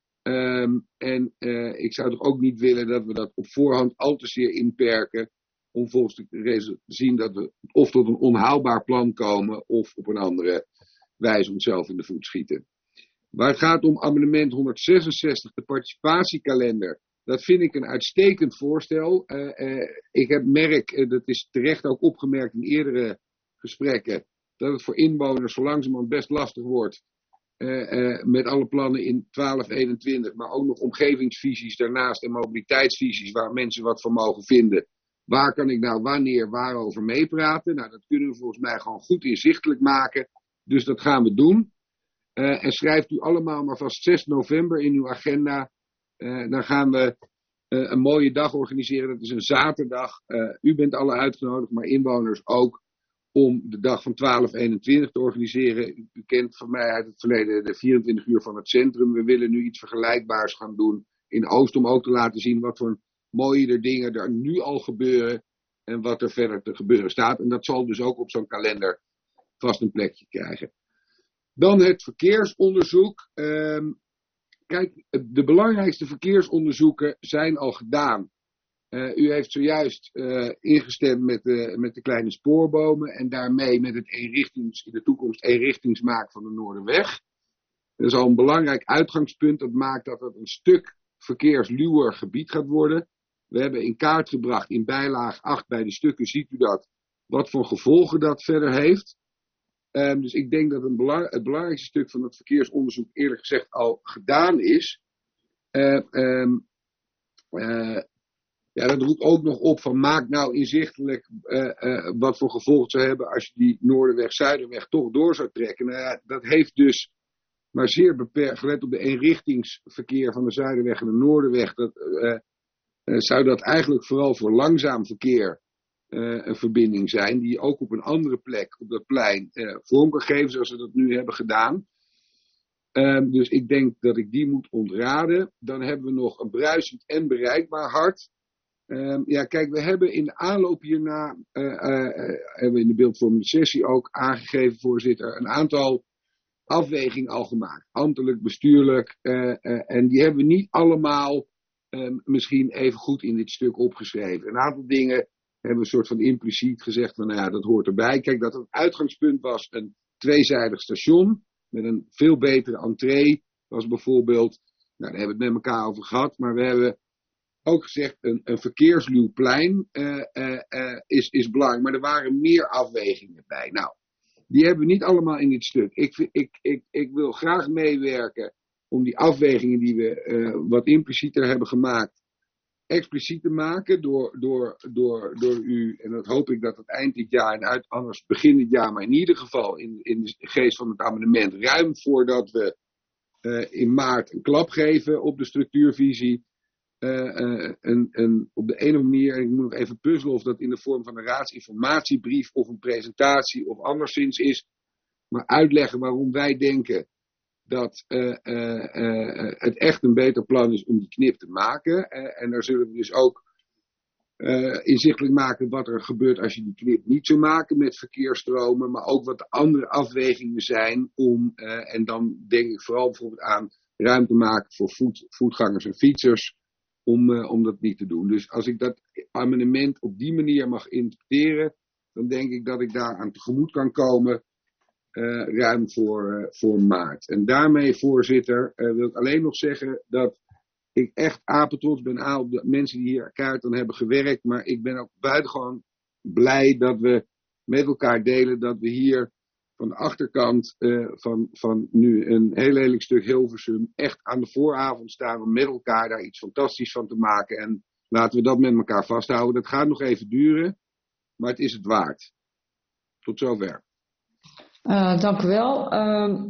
Ik zou toch ook niet willen dat we dat op voorhand al te zeer inperken. Om volgens te zien dat we of tot een onhaalbaar plan komen. Of op een andere wijze onszelf in de voet schieten. Waar het gaat om amendement 166, de participatiekalender. Dat vind ik een uitstekend voorstel. Ik merk, dat is terecht ook opgemerkt in eerdere gesprekken, dat het voor inwoners zo langzamerhand best lastig wordt. Met alle plannen in 1221, maar ook nog omgevingsvisies daarnaast en mobiliteitsvisies waar mensen wat van mogen vinden. Waar kan ik nou wanneer waarover meepraten? Nou, dat kunnen we volgens mij gewoon goed inzichtelijk maken. Dus dat gaan we doen. En schrijft u allemaal maar vast 6 november in uw agenda. Dan gaan we een mooie dag organiseren. Dat is een zaterdag. U bent alle uitgenodigd, maar inwoners ook. Om de dag van 1221 te organiseren. U kent van mij uit het verleden de 24 uur van het centrum. We willen nu iets vergelijkbaars gaan doen in Oost. Om ook te laten zien wat voor mooie dingen er nu al gebeuren. En wat er verder te gebeuren staat. En dat zal dus ook op zo'n kalender vast een plekje krijgen. Dan het verkeersonderzoek. Kijk, de belangrijkste verkeersonderzoeken zijn al gedaan. U heeft zojuist ingestemd met de kleine spoorbomen en daarmee met het in de toekomst eenrichtingsmaak van de Noorderweg. Dat is al een belangrijk uitgangspunt. Dat maakt dat het een stuk verkeersluwer gebied gaat worden. We hebben in kaart gebracht in bijlage 8 bij de stukken, ziet u dat, wat voor gevolgen dat verder heeft. Dus ik denk dat het belangrijkste stuk van het verkeersonderzoek eerlijk gezegd al gedaan is. Dat roept ook nog op van maak nou inzichtelijk wat voor gevolgen zou hebben als je die Noorderweg-Zuiderweg toch door zou trekken. Dat heeft dus maar zeer beperkt, gelet op de eenrichtingsverkeer van de Zuiderweg en de Noorderweg, zou dat eigenlijk vooral voor langzaam verkeer een verbinding zijn, die ook op een andere plek op dat plein vorm kan geven, zoals we dat nu hebben gedaan. Dus ik denk dat ik die moet ontraden. Dan hebben we nog een bruisend en bereikbaar hart. Kijk, we hebben in de aanloop hierna, hebben we in de beeldvormende sessie ook aangegeven, voorzitter, een aantal afwegingen al gemaakt. Ambtelijk, bestuurlijk. En die hebben we niet allemaal misschien even goed in dit stuk opgeschreven. Een aantal dingen hebben we een soort van impliciet gezegd van, dat hoort erbij. Kijk, dat het uitgangspunt was een tweezijdig station met een veel betere entree. Was bijvoorbeeld, daar hebben we het met elkaar over gehad, maar we hebben ook gezegd een verkeersluw plein is belangrijk. Maar er waren meer afwegingen bij. Nou, die hebben we niet allemaal in dit stuk. Ik wil graag meewerken om die afwegingen die we wat implicieter hebben gemaakt, expliciet te maken door u, en dat hoop ik dat het eind dit jaar en anders begin dit jaar, maar in ieder geval in de geest van het amendement, ruim voordat we in maart een klap geven op de structuurvisie, op de ene manier, en ik moet nog even puzzelen of dat in de vorm van een raadsinformatiebrief of een presentatie of anderszins is, maar uitleggen waarom wij denken dat het echt een beter plan is om die knip te maken. En daar zullen we dus ook inzichtelijk maken wat er gebeurt als je die knip niet zou maken met verkeersstromen, maar ook wat de andere afwegingen zijn om, en dan denk ik vooral bijvoorbeeld aan ruimte maken voor voetgangers en fietsers, om dat niet te doen. Dus als ik dat amendement op die manier mag interpreteren, dan denk ik dat ik daar aan tegemoet kan komen. Ruim voor maart. En daarmee, voorzitter, wil ik alleen nog zeggen dat ik echt apetrots ben op de mensen die hier kaart aan hebben gewerkt. Maar ik ben ook buitengewoon blij dat we met elkaar delen dat we hier van de achterkant van nu een heel lelijk stuk Hilversum echt aan de vooravond staan om met elkaar daar iets fantastisch van te maken. En laten we dat met elkaar vasthouden. Dat gaat nog even duren, maar het is het waard. Tot zover. Dank u wel.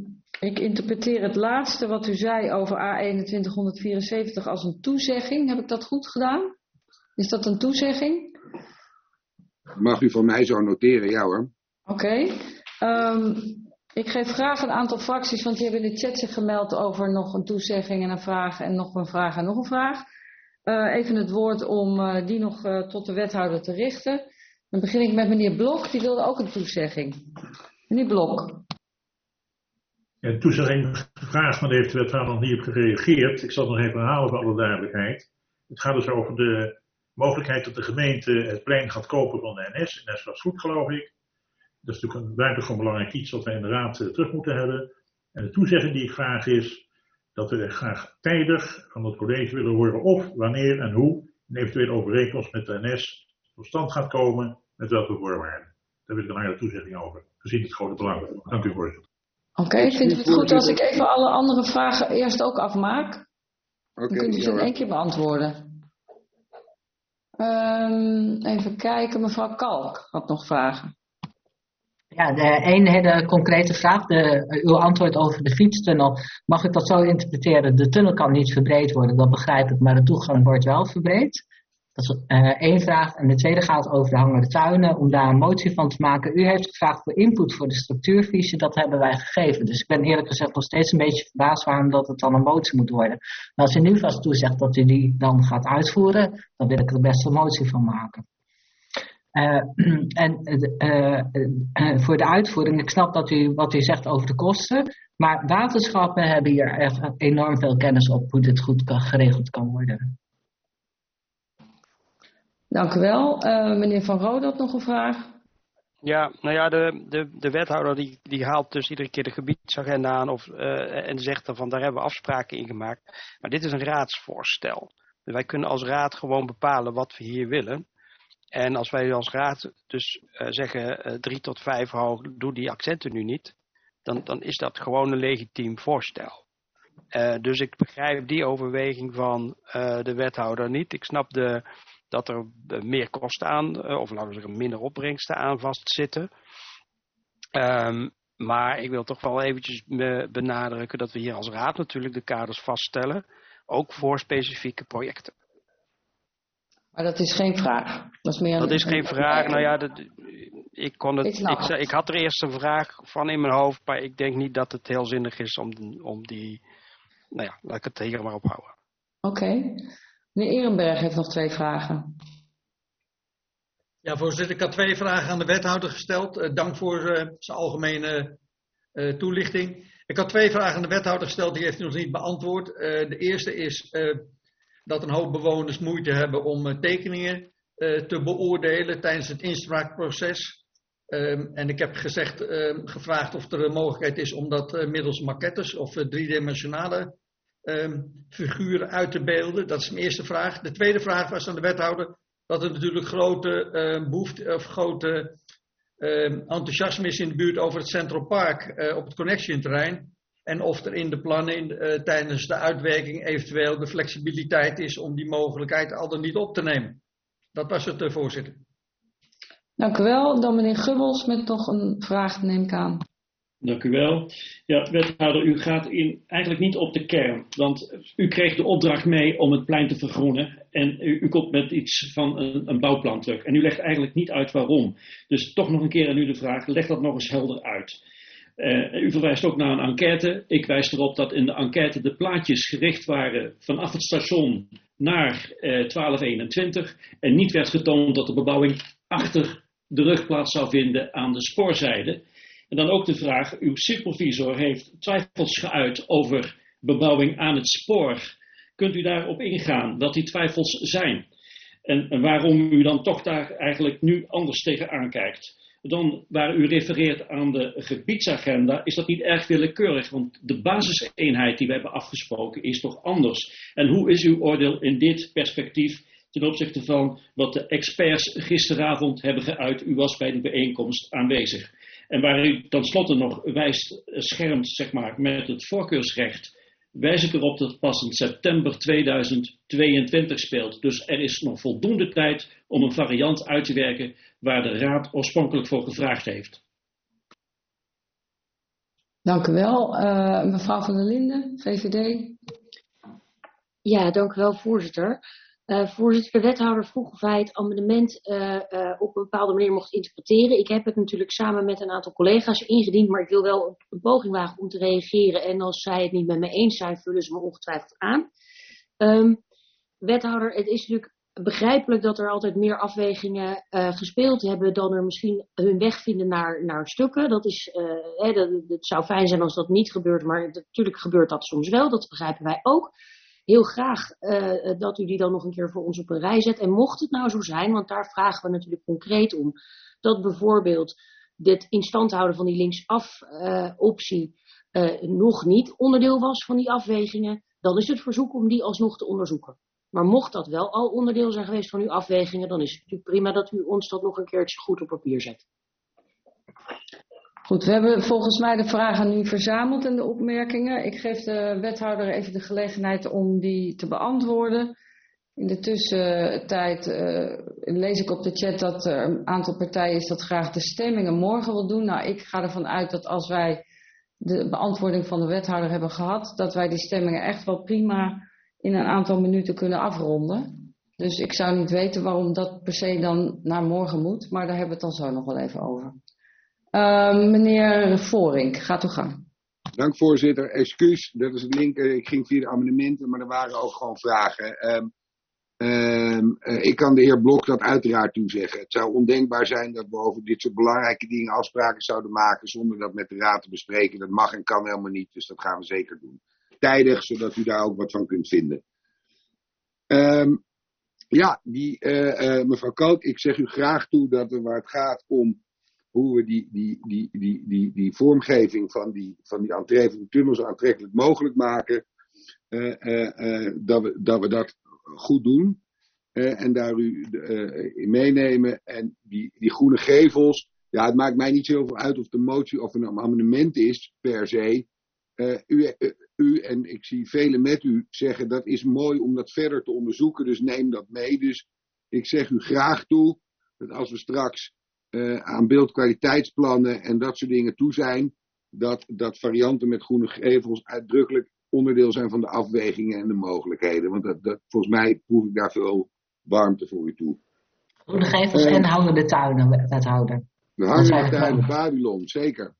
Ik interpreteer het laatste wat u zei over A2174 als een toezegging. Heb ik dat goed gedaan? Is dat een toezegging? Mag u van mij zo noteren, ja hoor. Oké. Ik geef graag een aantal fracties, want die hebben in de chat zich gemeld over nog een toezegging en een vraag en nog een vraag en nog een vraag. Even het woord om die nog tot de wethouder te richten. Dan begin ik met meneer Blok, die wilde ook een toezegging. Meneer Blok. Ja, de toezegging gevraagd, maar daar heeft de wethouder nog niet op gereageerd. Ik zal het nog even herhalen voor alle duidelijkheid. Het gaat dus over de mogelijkheid dat de gemeente het plein gaat kopen van de NS. NS was goed, geloof ik. Dat is natuurlijk een buitengewoon belangrijk iets wat wij in de raad terug moeten hebben. En de toezegging die ik vraag is dat we graag tijdig van het college willen horen of, wanneer en hoe een eventuele overeenkomst met de NS tot stand gaat komen, met welke voorwaarden. Daar wil ik een harde toezegging over, gezien het grote belang. Dank u, voorzitter. Oké, vindt u het goed als ik even alle andere vragen eerst ook afmaak? Dan kunt u ze in één keer beantwoorden. Even kijken, mevrouw Kalk had nog vragen. Ja, een hele concrete vraag. Uw antwoord over de fietstunnel. Mag ik dat zo interpreteren? De tunnel kan niet verbreed worden, dat begrijp ik, maar de toegang wordt wel verbreed. Dat is één vraag. En de tweede gaat over de hangende tuinen, om daar een motie van te maken. U heeft gevraagd voor input voor de structuurvisie, dat hebben wij gegeven. Dus ik ben eerlijk gezegd nog steeds een beetje verbaasd waarom dat het dan een motie moet worden. Maar als u nu vast toezegt dat u die dan gaat uitvoeren, dan wil ik er best een motie van maken. Voor de uitvoering, ik snap dat wat u zegt over de kosten, maar waterschappen hebben hier echt enorm veel kennis op hoe dit goed geregeld kan worden. Dank u wel. Meneer Van Rode had nog een vraag. Ja, nou ja, de wethouder die haalt dus iedere keer de gebiedsagenda aan en zegt dan van daar hebben we afspraken in gemaakt. Maar dit is een raadsvoorstel. Dus wij kunnen als raad gewoon bepalen wat we hier willen. En als wij als raad dus zeggen 3 tot 5 hoog, doe die accenten nu niet, dan is dat gewoon een legitiem voorstel. Dus ik begrijp die overweging van de wethouder niet. Ik snap dat er meer kosten aan, of laten we zeggen minder opbrengsten aan vastzitten. Maar ik wil toch wel eventjes benadrukken dat we hier als raad natuurlijk de kaders vaststellen, ook voor specifieke projecten. Maar dat is geen vraag. Dat is geen vraag. Nou ja, ik had er eerst een vraag van in mijn hoofd, maar ik denk niet dat het heel zinnig is om die. Nou ja, laat ik het hier maar op houden. Oké. Meneer Ehrenberg heeft nog 2 vragen. Ja, voorzitter, ik had 2 vragen aan de wethouder gesteld. Dank voor zijn algemene toelichting. Ik had 2 vragen aan de wethouder gesteld, die heeft u nog niet beantwoord. De eerste is dat een hoop bewoners moeite hebben om tekeningen te beoordelen tijdens het inspraakproces. En ik heb gevraagd of er een mogelijkheid is om dat middels maquettes of driedimensionale figuren uit te beelden. Dat is mijn eerste vraag. De tweede vraag was aan de wethouder dat er natuurlijk grote enthousiasme is in de buurt over het Central Park op het Connection-terrein. En of er in de plannen tijdens de uitwerking eventueel de flexibiliteit is om die mogelijkheid al dan niet op te nemen. Dat was het, voorzitter. Dank u wel. Dan meneer Gubbels met nog een vraag, neem ik aan. Dank u wel. Ja, wethouder, u gaat eigenlijk niet op de kern. Want u kreeg de opdracht mee om het plein te vergroenen. En u komt met iets van een bouwplan terug. En u legt eigenlijk niet uit waarom. Dus toch nog een keer aan u de vraag, leg dat nog eens helder uit. U verwijst ook naar een enquête. Ik wijs erop dat in de enquête de plaatjes gericht waren vanaf het station naar 1221. En niet werd getoond dat de bebouwing achter de rug plaats zou vinden aan de spoorzijde. En dan ook de vraag, uw supervisor heeft twijfels geuit over bebouwing aan het spoor. Kunt u daarop ingaan dat die twijfels zijn? En waarom u dan toch daar eigenlijk nu anders tegenaan kijkt? Dan waar u refereert aan de gebiedsagenda, is dat niet erg willekeurig, want de basiseenheid die we hebben afgesproken is toch anders. En hoe is uw oordeel in dit perspectief ten opzichte van wat de experts gisteravond hebben geuit? U was bij de bijeenkomst aanwezig. En waar u tenslotte nog schermt zeg maar, met het voorkeursrecht, wijs ik erop dat het pas in september 2022 speelt. Dus er is nog voldoende tijd om een variant uit te werken waar de Raad oorspronkelijk voor gevraagd heeft. Dank u wel. Mevrouw van der Linden, VVD. Ja, dank u wel, voorzitter. Voorzitter, de wethouder vroeg of hij het amendement op een bepaalde manier mocht interpreteren. Ik heb het natuurlijk samen met een aantal collega's ingediend, maar ik wil wel een poging wagen om te reageren. En als zij het niet met me eens zijn, vullen ze me ongetwijfeld aan. Wethouder, het is natuurlijk begrijpelijk dat er altijd meer afwegingen gespeeld hebben dan er misschien hun weg vinden naar stukken. Dat het zou fijn zijn als dat niet gebeurt, maar natuurlijk gebeurt dat soms wel. Dat begrijpen wij ook. Heel graag dat u die dan nog een keer voor ons op een rij zet. En mocht het nou zo zijn, want daar vragen we natuurlijk concreet om, dat bijvoorbeeld het instand houden van die linksaf optie nog niet onderdeel was van die afwegingen, dan is het verzoek om die alsnog te onderzoeken. Maar mocht dat wel al onderdeel zijn geweest van uw afwegingen, dan is het natuurlijk prima dat u ons dat nog een keertje goed op papier zet. Goed, we hebben volgens mij de vragen nu verzameld en de opmerkingen. Ik geef de wethouder even de gelegenheid om die te beantwoorden. In de tussentijd lees ik op de chat dat er een aantal partijen is dat graag de stemmingen morgen wil doen. Nou, ik ga ervan uit dat als wij de beantwoording van de wethouder hebben gehad, dat wij die stemmingen echt wel prima in een aantal minuten kunnen afronden. Dus ik zou niet weten waarom dat per se dan naar morgen moet, maar daar hebben we het dan zo nog wel even over. Meneer Voorink, gaat uw gang. Dank voorzitter. Excuus, dat is het link. Ik ging via de amendementen, maar er waren ook gewoon vragen. Ik kan de heer Blok dat uiteraard toezeggen. Het zou ondenkbaar zijn dat we over dit soort belangrijke dingen afspraken zouden maken zonder dat met de raad te bespreken. Dat mag en kan helemaal niet, dus dat gaan we zeker doen. Tijdig, zodat u daar ook wat van kunt vinden. Mevrouw Kook, ik zeg u graag toe dat waar het gaat om hoe we die vormgeving van die entree van de tunnel zo aantrekkelijk mogelijk maken, dat we dat goed doen en daar u in meenemen. En die groene gevels, ja, het maakt mij niet zo heel veel uit of de motie of een amendement is per se. U en ik zie velen met u zeggen dat is mooi om dat verder te onderzoeken, dus neem dat mee. Dus ik zeg u graag toe dat als we straks aan beeldkwaliteitsplannen en dat soort dingen toe zijn, dat varianten met groene gevels uitdrukkelijk onderdeel zijn van de afwegingen en de mogelijkheden. Want volgens mij proef ik daar veel warmte voor u toe. Groene gevels en hangende tuinen, wethouder. De hangende tuinen, Babylon, zeker.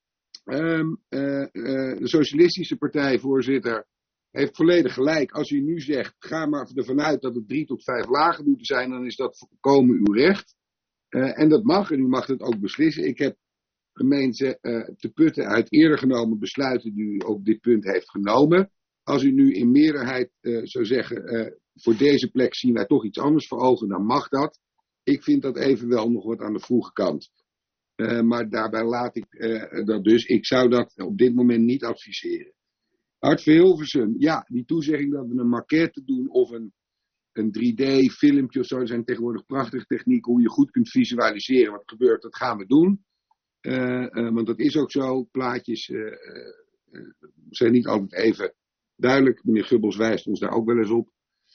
De Socialistische Partij, voorzitter, heeft volledig gelijk. Als u nu zegt, ga maar ervan uit dat het 3 tot 5 lagen moeten zijn, dan is dat volkomen uw recht. En dat mag, en u mag het ook beslissen. Ik heb gemeend te putten uit eerder genomen besluiten die u op dit punt heeft genomen. Als u nu in meerderheid zou zeggen, voor deze plek zien wij toch iets anders voor ogen, dan mag dat. Ik vind dat evenwel nog wat aan de vroege kant. Maar daarbij laat ik dat dus. Ik zou dat op dit moment niet adviseren. Hart voor Hilversum, ja, die toezegging dat we een maquette doen of een 3D-filmpje of zo, er zijn tegenwoordig prachtige technieken hoe je goed kunt visualiseren wat gebeurt, dat gaan we doen. Want dat is ook zo, plaatjes zijn niet altijd even duidelijk. Meneer Gubbels wijst ons daar ook wel eens op.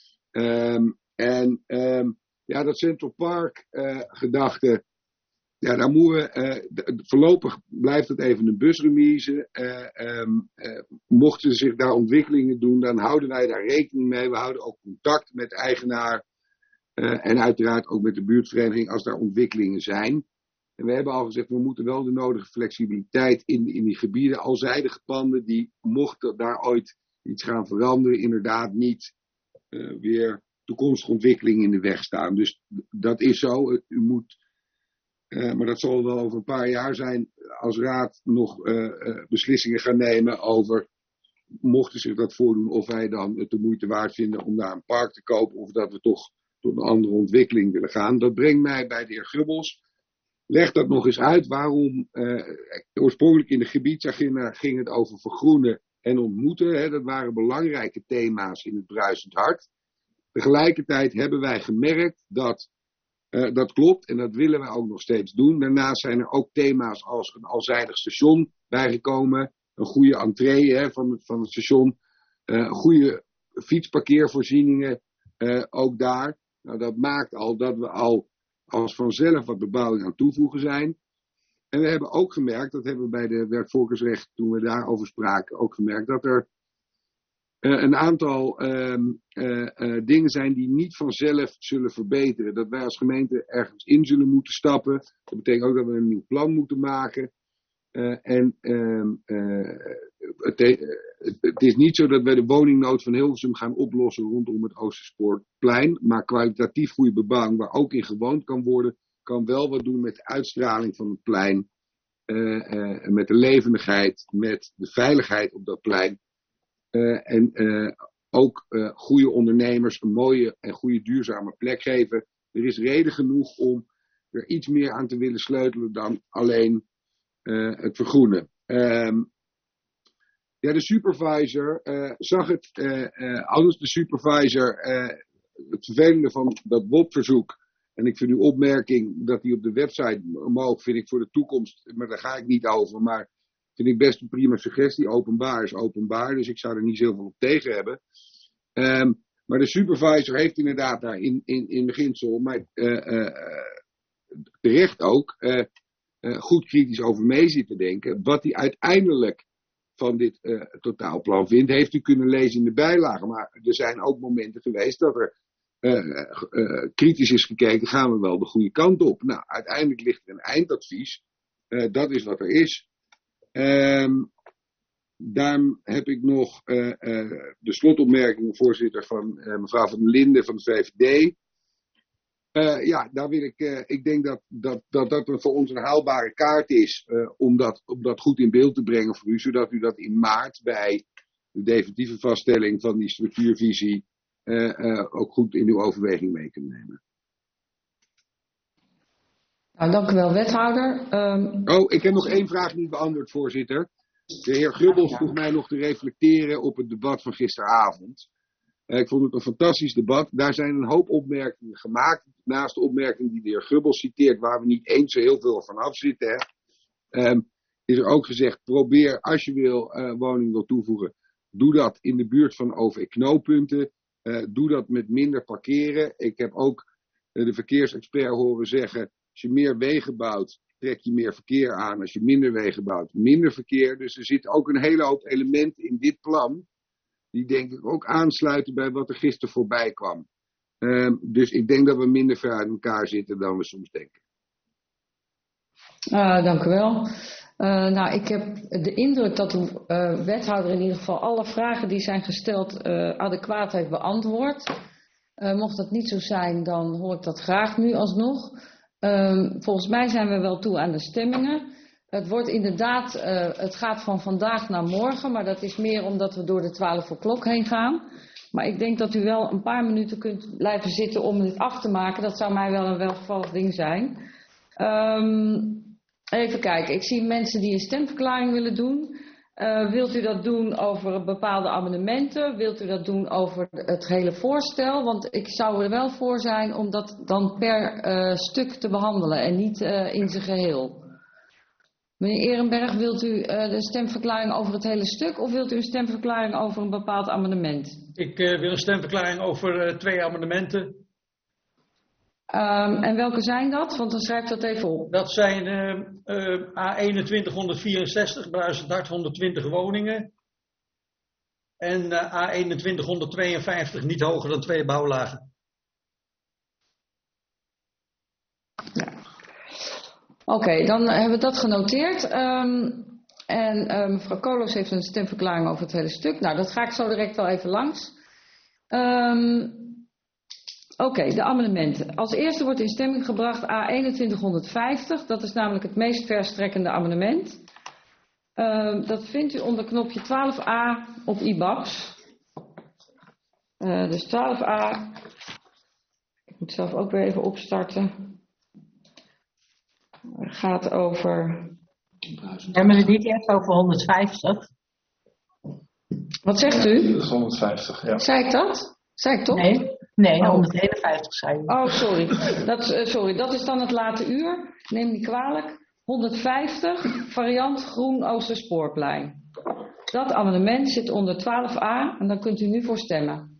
Dat Central Park gedachte, ja, daar moeten we, voorlopig blijft het even een busremise. Mochten zich daar ontwikkelingen doen, dan houden wij daar rekening mee. We houden ook contact met de eigenaar en uiteraard ook met de buurtvereniging als daar ontwikkelingen zijn. En we hebben al gezegd, we moeten wel de nodige flexibiliteit in die gebieden, alzijdige panden, die mochten daar ooit iets gaan veranderen, inderdaad niet weer toekomstige ontwikkelingen in de weg staan. Dus dat is zo. U moet... maar dat zal wel over een paar jaar zijn als raad nog beslissingen gaan nemen over, mochten zich dat voordoen, of wij dan het de moeite waard vinden om daar een park te kopen of dat we toch tot een andere ontwikkeling willen gaan. Dat brengt mij bij de heer Gubbels. Leg dat nog eens uit waarom oorspronkelijk in de gebiedsagenda ging het over vergroenen en ontmoeten. Hè, dat waren belangrijke thema's in het Bruisend Hart. Tegelijkertijd hebben wij gemerkt dat klopt en dat willen we ook nog steeds doen. Daarnaast zijn er ook thema's als een alzijdig station bijgekomen. Een goede entree van het station. Goede fietsparkeervoorzieningen ook daar. Nou, dat maakt al dat we al als vanzelf wat bebouwing aan toevoegen zijn. En we hebben ook gemerkt, dat hebben we bij de werkvolkersrecht, toen we daarover spraken, ook gemerkt dat er een aantal dingen zijn die niet vanzelf zullen verbeteren. Dat wij als gemeente ergens in zullen moeten stappen. Dat betekent ook dat we een nieuw plan moeten maken. Het is niet zo dat wij de woningnood van Hilversum gaan oplossen rondom het Oosterspoorplein. Maar kwalitatief goede bebouwing waar ook in gewoond kan worden, kan wel wat doen met de uitstraling van het plein. Met de levendigheid, met de veiligheid op dat plein. Ook goede ondernemers een mooie en goede duurzame plek geven. Er is reden genoeg om er iets meer aan te willen sleutelen dan alleen het vergroenen. De supervisor zag het anders. De supervisor, het vervelende van dat WOP-verzoek. En ik vind uw opmerking dat die op de website omhoog, vind ik voor de toekomst, maar daar ga ik niet over. Maar vind ik best een prima suggestie. Openbaar is openbaar, dus ik zou er niet zoveel op tegen hebben. Maar de supervisor heeft inderdaad daar in beginsel, maar terecht ook, goed kritisch over mee zitten denken. Wat hij uiteindelijk van dit totaalplan vindt, heeft u kunnen lezen in de bijlagen. Maar er zijn ook momenten geweest dat er kritisch is gekeken, gaan we wel de goede kant op. Nou, uiteindelijk ligt er een eindadvies. Dat is wat er is. Daarom heb ik nog de slotopmerking, voorzitter, van mevrouw Van der Linden van de VVD. Daar wil ik denk dat voor ons een haalbare kaart is om dat goed in beeld te brengen voor u, zodat u dat in maart bij de definitieve vaststelling van die structuurvisie ook goed in uw overweging mee kunt nemen. Nou, dank u wel, wethouder. Ik heb nog één vraag niet beantwoord, voorzitter. De heer Gubbels vroeg mij nog te reflecteren op het debat van gisteravond. Ik vond het een fantastisch debat. Daar zijn een hoop opmerkingen gemaakt. Naast de opmerking die de heer Gubbels citeert, waar we niet eens zo heel veel van af zitten, is er ook gezegd, probeer als je woning wil toevoegen, doe dat in de buurt van OV-knooppunten. Doe dat met minder parkeren. Ik heb ook de verkeersexpert horen zeggen, als je meer wegen bouwt, trek je meer verkeer aan. Als je minder wegen bouwt, minder verkeer. Dus er zit ook een hele hoop elementen in dit plan, die denk ik ook aansluiten bij wat er gisteren voorbij kwam. Dus ik denk dat we minder ver uit elkaar zitten dan we soms denken. Dank u wel. Ik heb de indruk dat de wethouder in ieder geval alle vragen die zijn gesteld adequaat heeft beantwoord. Mocht dat niet zo zijn, dan hoor ik dat graag nu alsnog. Volgens mij zijn we wel toe aan de stemmingen. Het wordt inderdaad, het gaat van vandaag naar morgen, maar dat is meer omdat we door de 12 uur klok heen gaan. Maar ik denk dat u wel een paar minuten kunt blijven zitten om dit af te maken. Dat zou mij wel een welgevallig ding zijn. Even kijken, ik zie mensen die een stemverklaring willen doen. Wilt u dat doen over bepaalde amendementen? Wilt u dat doen over het hele voorstel? Want ik zou er wel voor zijn om dat dan per stuk te behandelen en niet in zijn geheel. Meneer Ehrenberg, wilt u de stemverklaring over het hele stuk of wilt u een stemverklaring over een bepaald amendement? Ik wil een stemverklaring over 2 amendementen. En welke zijn dat? Want dan schrijf ik dat even op. Dat zijn A2164, Bruisend Hart 120 woningen. En A2152 niet hoger dan 2 bouwlagen. Ja. Oké, dan hebben we dat genoteerd. Mevrouw Kolos heeft een stemverklaring over het hele stuk. Nou, dat ga ik zo direct wel even langs. De amendementen. Als eerste wordt in stemming gebracht A2150. Dat is namelijk het meest verstrekkende amendement. Dat vindt u onder knopje 12a op IBABS. Dus 12a. Ik moet zelf ook weer even opstarten. Het gaat over... Hebben we dit eerst over 150? Wat zegt u? Dat is 150, ja. Zei ik dat? Zei ik toch? Nee, 151 zei u. Oh, sorry. Dat is dan het late uur. Neem niet kwalijk. 150, variant Groen Oosterspoorplein. Dat amendement zit onder 12a en daar kunt u nu voor stemmen.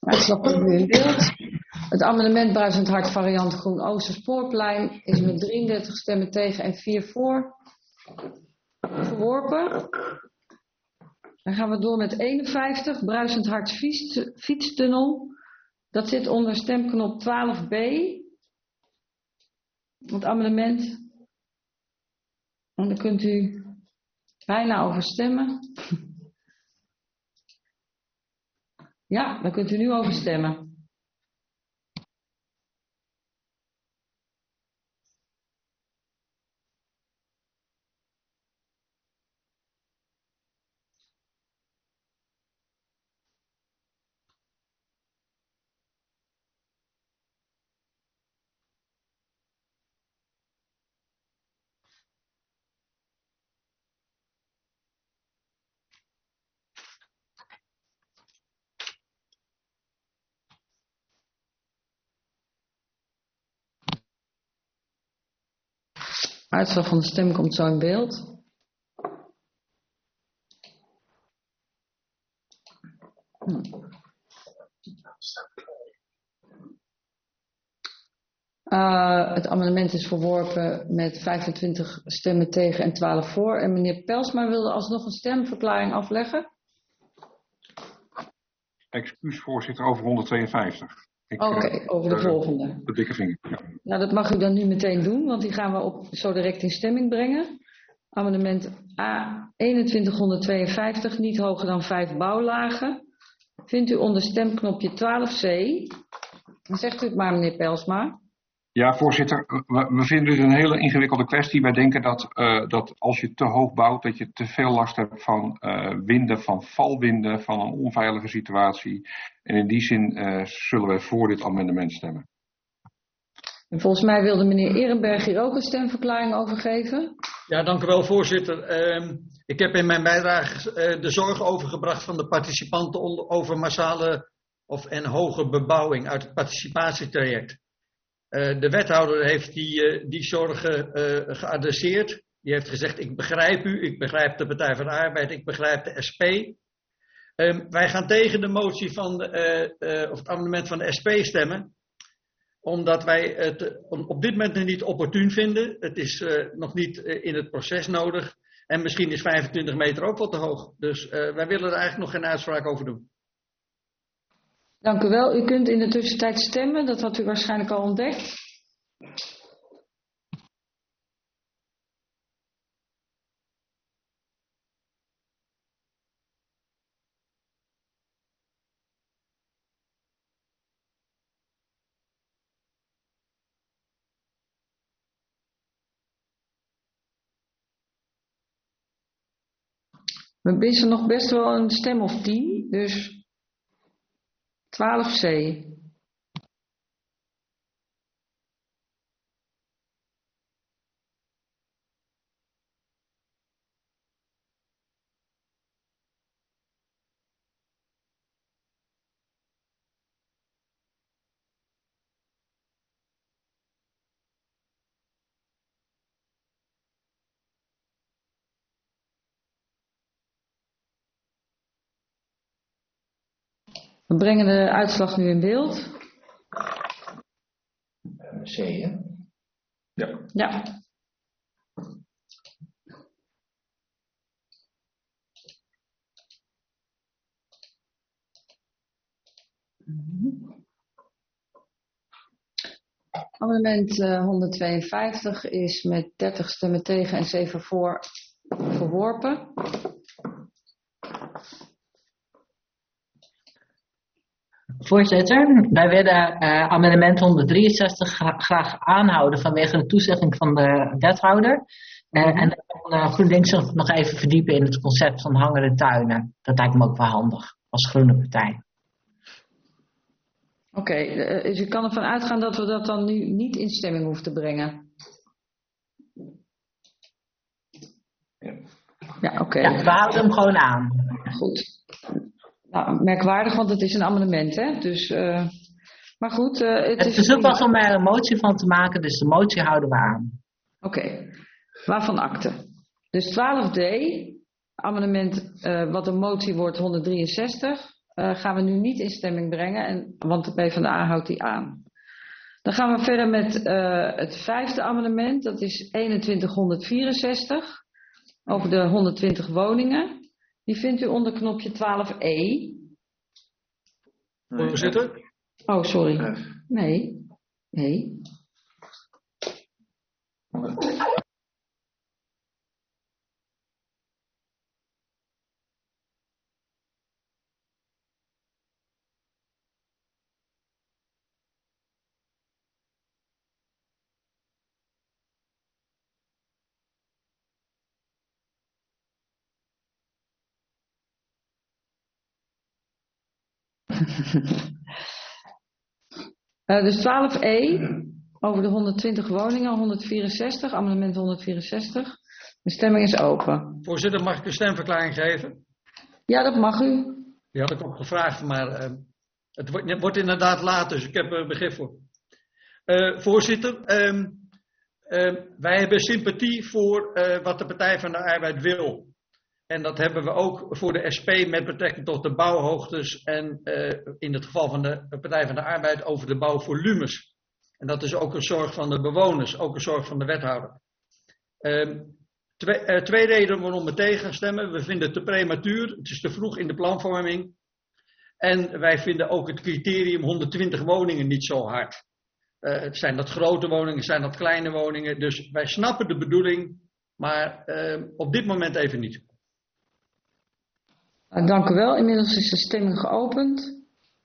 Uitslag komt nu in beeld. Het amendement Bruisend Hart variant Groen Oosterspoorplein is met 33 stemmen tegen en 4 voor verworpen. Dan gaan we door met 51, Bruisend Hart fietstunnel. Dat zit onder stemknop 12b. Het amendement. En daar kunt u bijna over stemmen. Ja, daar kunt u nu over stemmen. Uitslag van de stem komt zo in beeld. Het amendement is verworpen met 25 stemmen tegen en 12 voor. En meneer Pelsma wilde alsnog een stemverklaring afleggen. Excuus voorzitter over 152. Oké, over de volgende. De dikke vinger. Ja. Nou, dat mag u dan nu meteen doen, want die gaan we zo direct in stemming brengen. Amendement A 2152, niet hoger dan 5 bouwlagen. Vindt u onder stemknopje 12c. Dan zegt u het maar, meneer Pelsma. Ja, voorzitter, we vinden dit een hele ingewikkelde kwestie. Wij denken dat als je te hoog bouwt, dat je te veel last hebt van winden, van valwinden, van een onveilige situatie. En in die zin zullen wij voor dit amendement stemmen. En volgens mij wilde meneer Ehrenberg hier ook een stemverklaring over geven. Ja, dank u wel, voorzitter. Ik heb in mijn bijdrage de zorg overgebracht van de participanten over massale en hoge bebouwing uit het participatietraject. De wethouder heeft die zorgen geadresseerd. Die heeft gezegd, ik begrijp u, ik begrijp de Partij van de Arbeid, ik begrijp de SP. Wij gaan tegen de motie of het amendement van de SP stemmen. Omdat wij het op dit moment niet opportun vinden. Het is nog niet in het proces nodig. En misschien is 25 meter ook wat te hoog. Dus wij willen er eigenlijk nog geen uitspraak over doen. Dank u wel. U kunt in de tussentijd stemmen. Dat had u waarschijnlijk al ontdekt. We missen nog best wel een stem of 10. Dus 12c. We brengen de uitslag nu in beeld. C, hè? Ja. Ja. Amendement 152 is met 30 stemmen tegen en 7 voor verworpen. Voorzitter, wij willen amendement 163 graag aanhouden vanwege de toezegging van de wethouder. En GroenLinks nog even verdiepen in het concept van hangende tuinen. Dat lijkt me ook wel handig als groene partij. Oké, dus u kan ervan uitgaan dat we dat dan nu niet in stemming hoeven te brengen? Ja, oké. Ja, we houden hem gewoon aan. Goed. Nou, merkwaardig, want het is een amendement, hè? Dus, maar goed. Het verzoek was om er een motie van te maken, dus de motie houden we aan. Oké. Waarvan akte? Dus 12d, amendement wat een motie wordt 163. gaan we nu niet in stemming brengen, want de PvdA houdt die aan. Dan gaan we verder met het 5e amendement, dat is 2164, over de 120 woningen. Die vindt u onder knopje 12e. Voorzitter? Oh, sorry. Nee. Dus 12e, over de 120 woningen, 164, amendement 164. De stemming is open. Voorzitter, mag ik een stemverklaring geven? Ja, dat mag u. Die had ik ook gevraagd, maar het wordt inderdaad laat, dus ik heb er begrip voor. Voorzitter, wij hebben sympathie voor wat de Partij van de Arbeid wil. En dat hebben we ook voor de SP met betrekking tot de bouwhoogtes en in het geval van de Partij van de Arbeid over de bouwvolumes. En dat is ook een zorg van de bewoners, ook een zorg van de wethouder. Twee redenen waarom we tegen stemmen. We vinden het te prematuur, het is te vroeg in de planvorming. En wij vinden ook het criterium 120 woningen niet zo hard. Zijn dat grote woningen, zijn dat kleine woningen? Dus wij snappen de bedoeling, maar op dit moment even niet. Dank u wel. Inmiddels is de stemming geopend.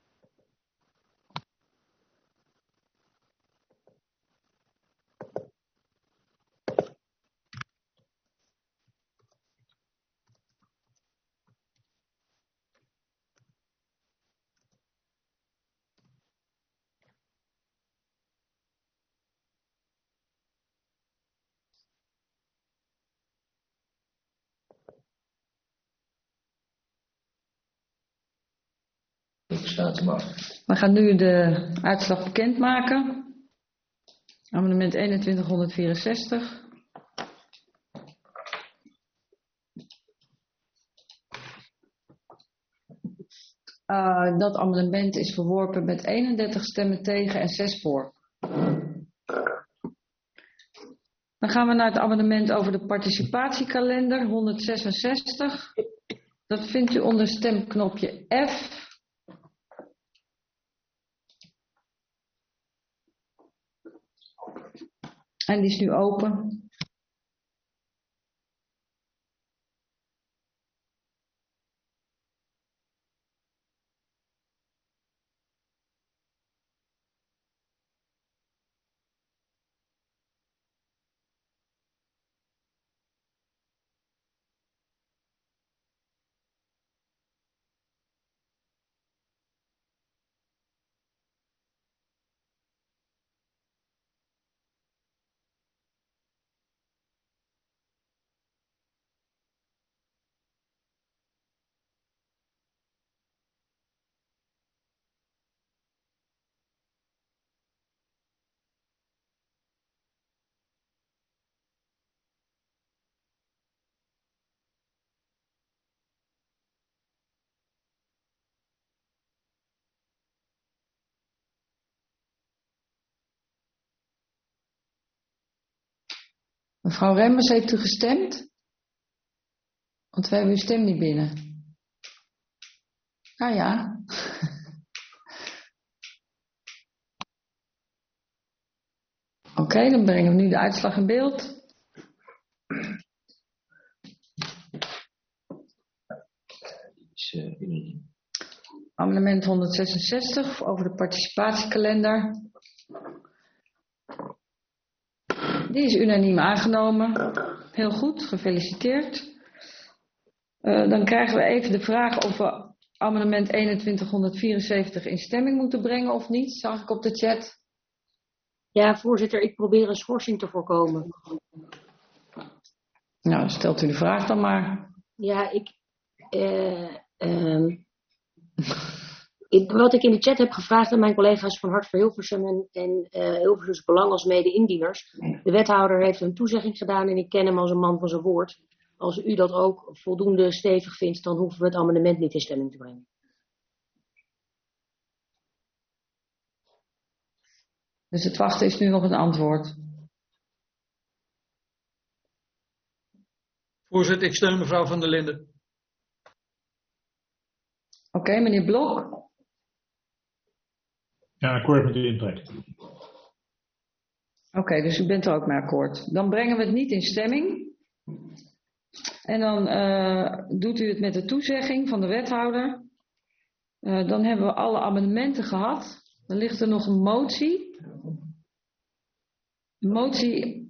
We gaan nu de uitslag bekendmaken. Amendement 2164. Dat amendement is verworpen met 31 stemmen tegen en 6 voor. Dan gaan we naar het amendement over de participatiekalender 166. Dat vindt u onder stemknopje F. En die is nu open. Mevrouw Remmers, heeft u gestemd? Want we hebben uw stem niet binnen. Ah ja. Oké, dan brengen we nu de uitslag in beeld. Amendement 166 over de participatiekalender. Die is unaniem aangenomen. Heel goed, gefeliciteerd. Dan krijgen we even de vraag of we amendement 2174 in stemming moeten brengen of niet. Zag ik op de chat. Ja, voorzitter, ik probeer een schorsing te voorkomen. Nou, stelt u de vraag dan maar. Ja, wat ik in de chat heb gevraagd aan mijn collega's van Hart voor Hilversum en Hilversums Belang als mede-indieners. De wethouder heeft een toezegging gedaan en ik ken hem als een man van zijn woord. Als u dat ook voldoende stevig vindt, dan hoeven we het amendement niet in stemming te brengen. Dus het wachten is nu op een antwoord. Voorzitter, ik steun mevrouw Van der Linden. Oké, meneer Blok. Ja, akkoord met de intrek. Oké, dus u bent er ook mee akkoord. Dan brengen we het niet in stemming. En dan doet u het met de toezegging van de wethouder. Dan hebben we alle amendementen gehad. Dan ligt er nog een motie. Motie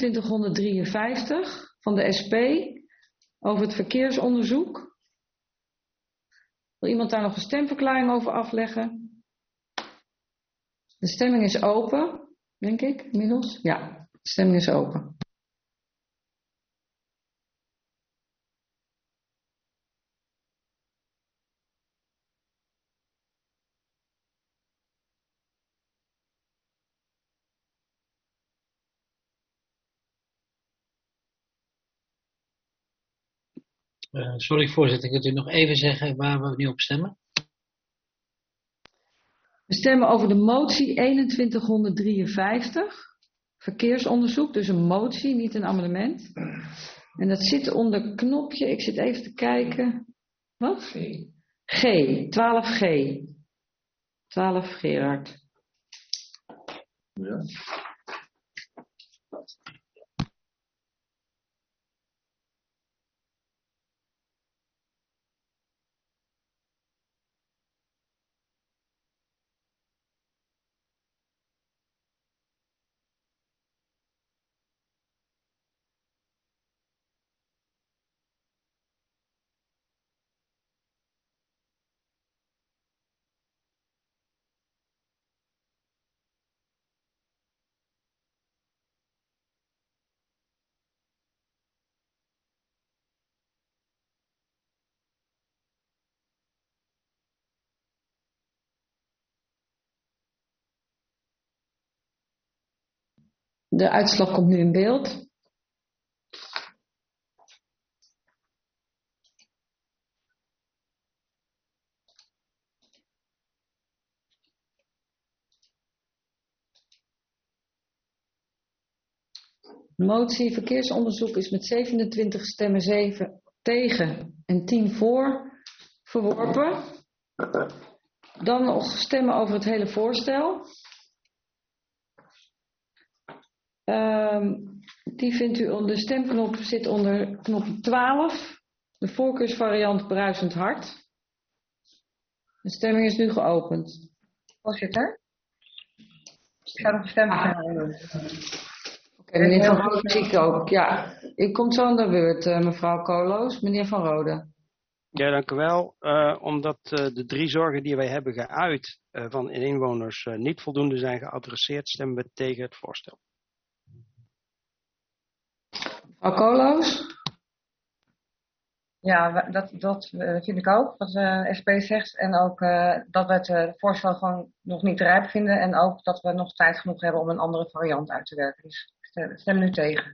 2153 van de SP over het verkeersonderzoek. Wil iemand daar nog een stemverklaring over afleggen? De stemming is open, denk ik, inmiddels. Ja, de stemming is open. Sorry voorzitter, kunt u nog even zeggen waar we nu op stemmen? We stemmen over de motie 2153, verkeersonderzoek, dus een motie, niet een amendement. En dat zit onder knopje, ik zit even te kijken. Wat? G, 12G. 12 Gerard. Ja. De uitslag komt nu in beeld. De motie verkeersonderzoek is met 27 stemmen 7 tegen en 10 voor verworpen. Dan nog stemmen over het hele voorstel. Die vindt u onder de stemknop, zit onder knop 12. De voorkeursvariant bruisend hard. De stemming is nu geopend. Voorzitter, ik zou nog een stemverklaring doen. Oké, meneer Van Rode zie ik ook. Ja, ik kom zo aan de beurt, mevrouw Koloos. Meneer Van Rode. Ja, dank u wel. Omdat de 3 zorgen die wij hebben geuit van inwoners niet voldoende zijn geadresseerd, stemmen we tegen het voorstel. Mevrouw Koloos? Ja, dat vind ik ook, wat de SP zegt. En ook dat we het voorstel gewoon nog niet rijp vinden. En ook dat we nog tijd genoeg hebben om een andere variant uit te werken. Dus ik stem nu tegen.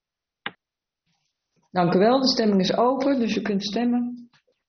Dank u wel. De stemming is open, dus u kunt stemmen.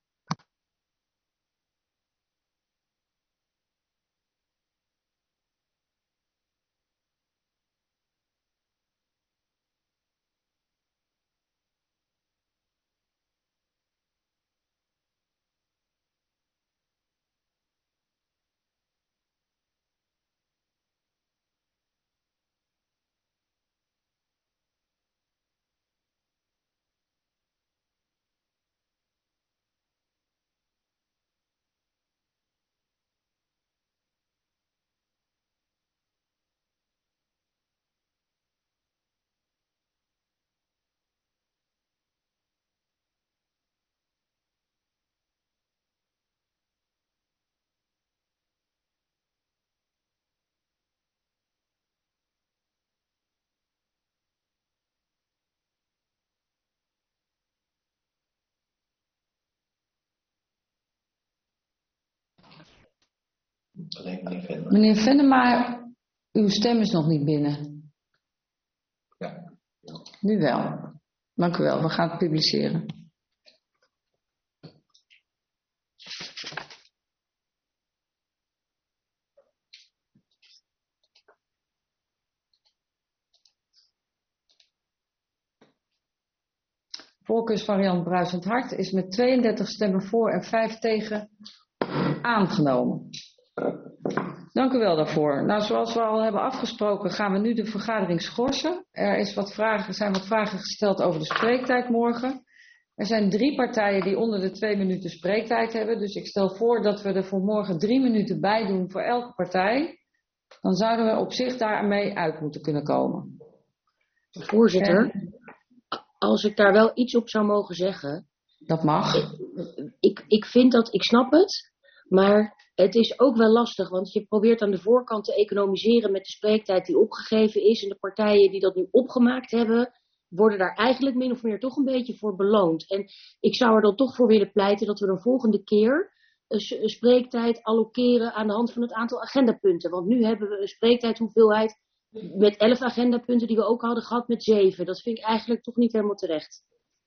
Meneer Venema, uw stem is nog niet binnen. Ja. Nu wel. Dank u wel. We gaan het publiceren. voorkeursvariant Bruisend Hart is met 32 stemmen voor en 5 tegen aangenomen. Dank u wel daarvoor. Nou, zoals we al hebben afgesproken gaan we nu de vergadering schorsen. Er zijn wat vragen gesteld over de spreektijd morgen. Er zijn 3 partijen die onder de 2 minuten spreektijd hebben. Dus ik stel voor dat we er voor morgen 3 minuten bij doen voor elke partij. Dan zouden we op zich daarmee uit moeten kunnen komen. Voorzitter, als ik daar wel iets op zou mogen zeggen. Dat mag. Ik vind dat, ik snap het, maar het is ook wel lastig, want je probeert aan de voorkant te economiseren met de spreektijd die opgegeven is. En de partijen die dat nu opgemaakt hebben, worden daar eigenlijk min of meer toch een beetje voor beloond. En ik zou er dan toch voor willen pleiten dat we de volgende keer een spreektijd allokeren aan de hand van het aantal agendapunten. Want nu hebben we een spreektijdhoeveelheid met 11 agendapunten die we ook hadden gehad met 7. Dat vind ik eigenlijk toch niet helemaal terecht.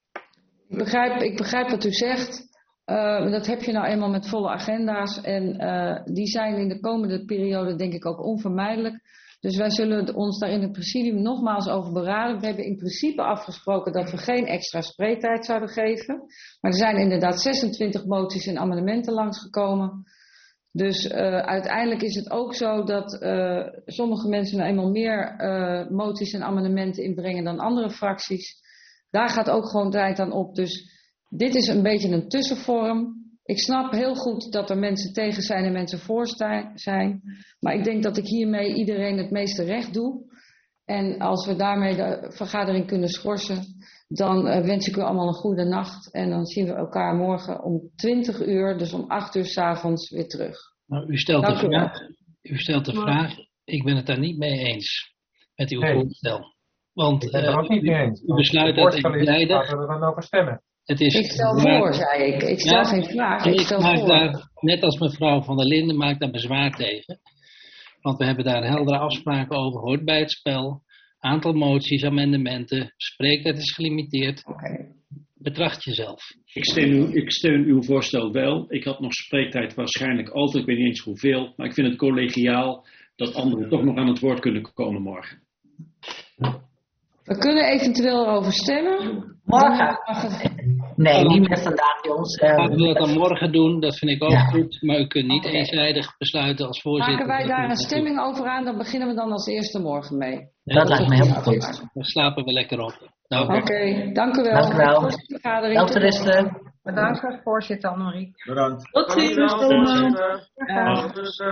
Ik begrijp wat u zegt. Dat heb je nou eenmaal met volle agenda's. En die zijn in de komende periode denk ik ook onvermijdelijk. Dus wij zullen ons daar in het presidium nogmaals over beraden. We hebben in principe afgesproken dat we geen extra spreektijd zouden geven. Maar er zijn inderdaad 26 moties en amendementen langsgekomen. Dus uiteindelijk is het ook zo dat sommige mensen nou eenmaal meer moties en amendementen inbrengen dan andere fracties. Daar gaat ook gewoon tijd aan op. Dus dit is een beetje een tussenvorm. Ik snap heel goed dat er mensen tegen zijn en mensen voor zijn. Maar ik denk dat ik hiermee iedereen het meeste recht doe. En als we daarmee de vergadering kunnen schorsen, dan wens ik u allemaal een goede nacht. En dan zien we elkaar morgen om 20 uur, dus om 8 uur 's avonds weer terug. Nou, u stelt de vraag. Ik ben het daar niet mee eens met uw voorstel. Want ik ben het er ook niet mee eens. U besluit dat ik vrijdag. Laten we er dan over stemmen. Ik stel voor, zei ik. Ik stel geen vraag. Ik stel maak voor. daar, net als mevrouw Van der Linden, maakt daar bezwaar tegen. Want we hebben daar heldere afspraken over. Hoort bij het spel. Aantal moties, amendementen. Spreektijd is gelimiteerd. Betracht jezelf. Ik steun uw voorstel wel. Ik had nog spreektijd waarschijnlijk altijd. Ik weet niet eens hoeveel. Maar ik vind het collegiaal dat anderen toch nog aan het woord kunnen komen morgen. We kunnen eventueel erover stemmen. Morgen. Nee, niet meer vandaag, jongens. Laten we dat dan morgen doen, dat vind ik ook goed. Maar u kunt niet eenzijdig besluiten als voorzitter. Maken wij daar een stemming over aan, dan beginnen we dan als eerste morgen mee. Dat lijkt me helemaal goed. Dan slapen we lekker op. Oké, dank u wel. Dank u wel. Vergadering. Bedankt als voorzitter Annemarie. Bedankt. Tot ziens.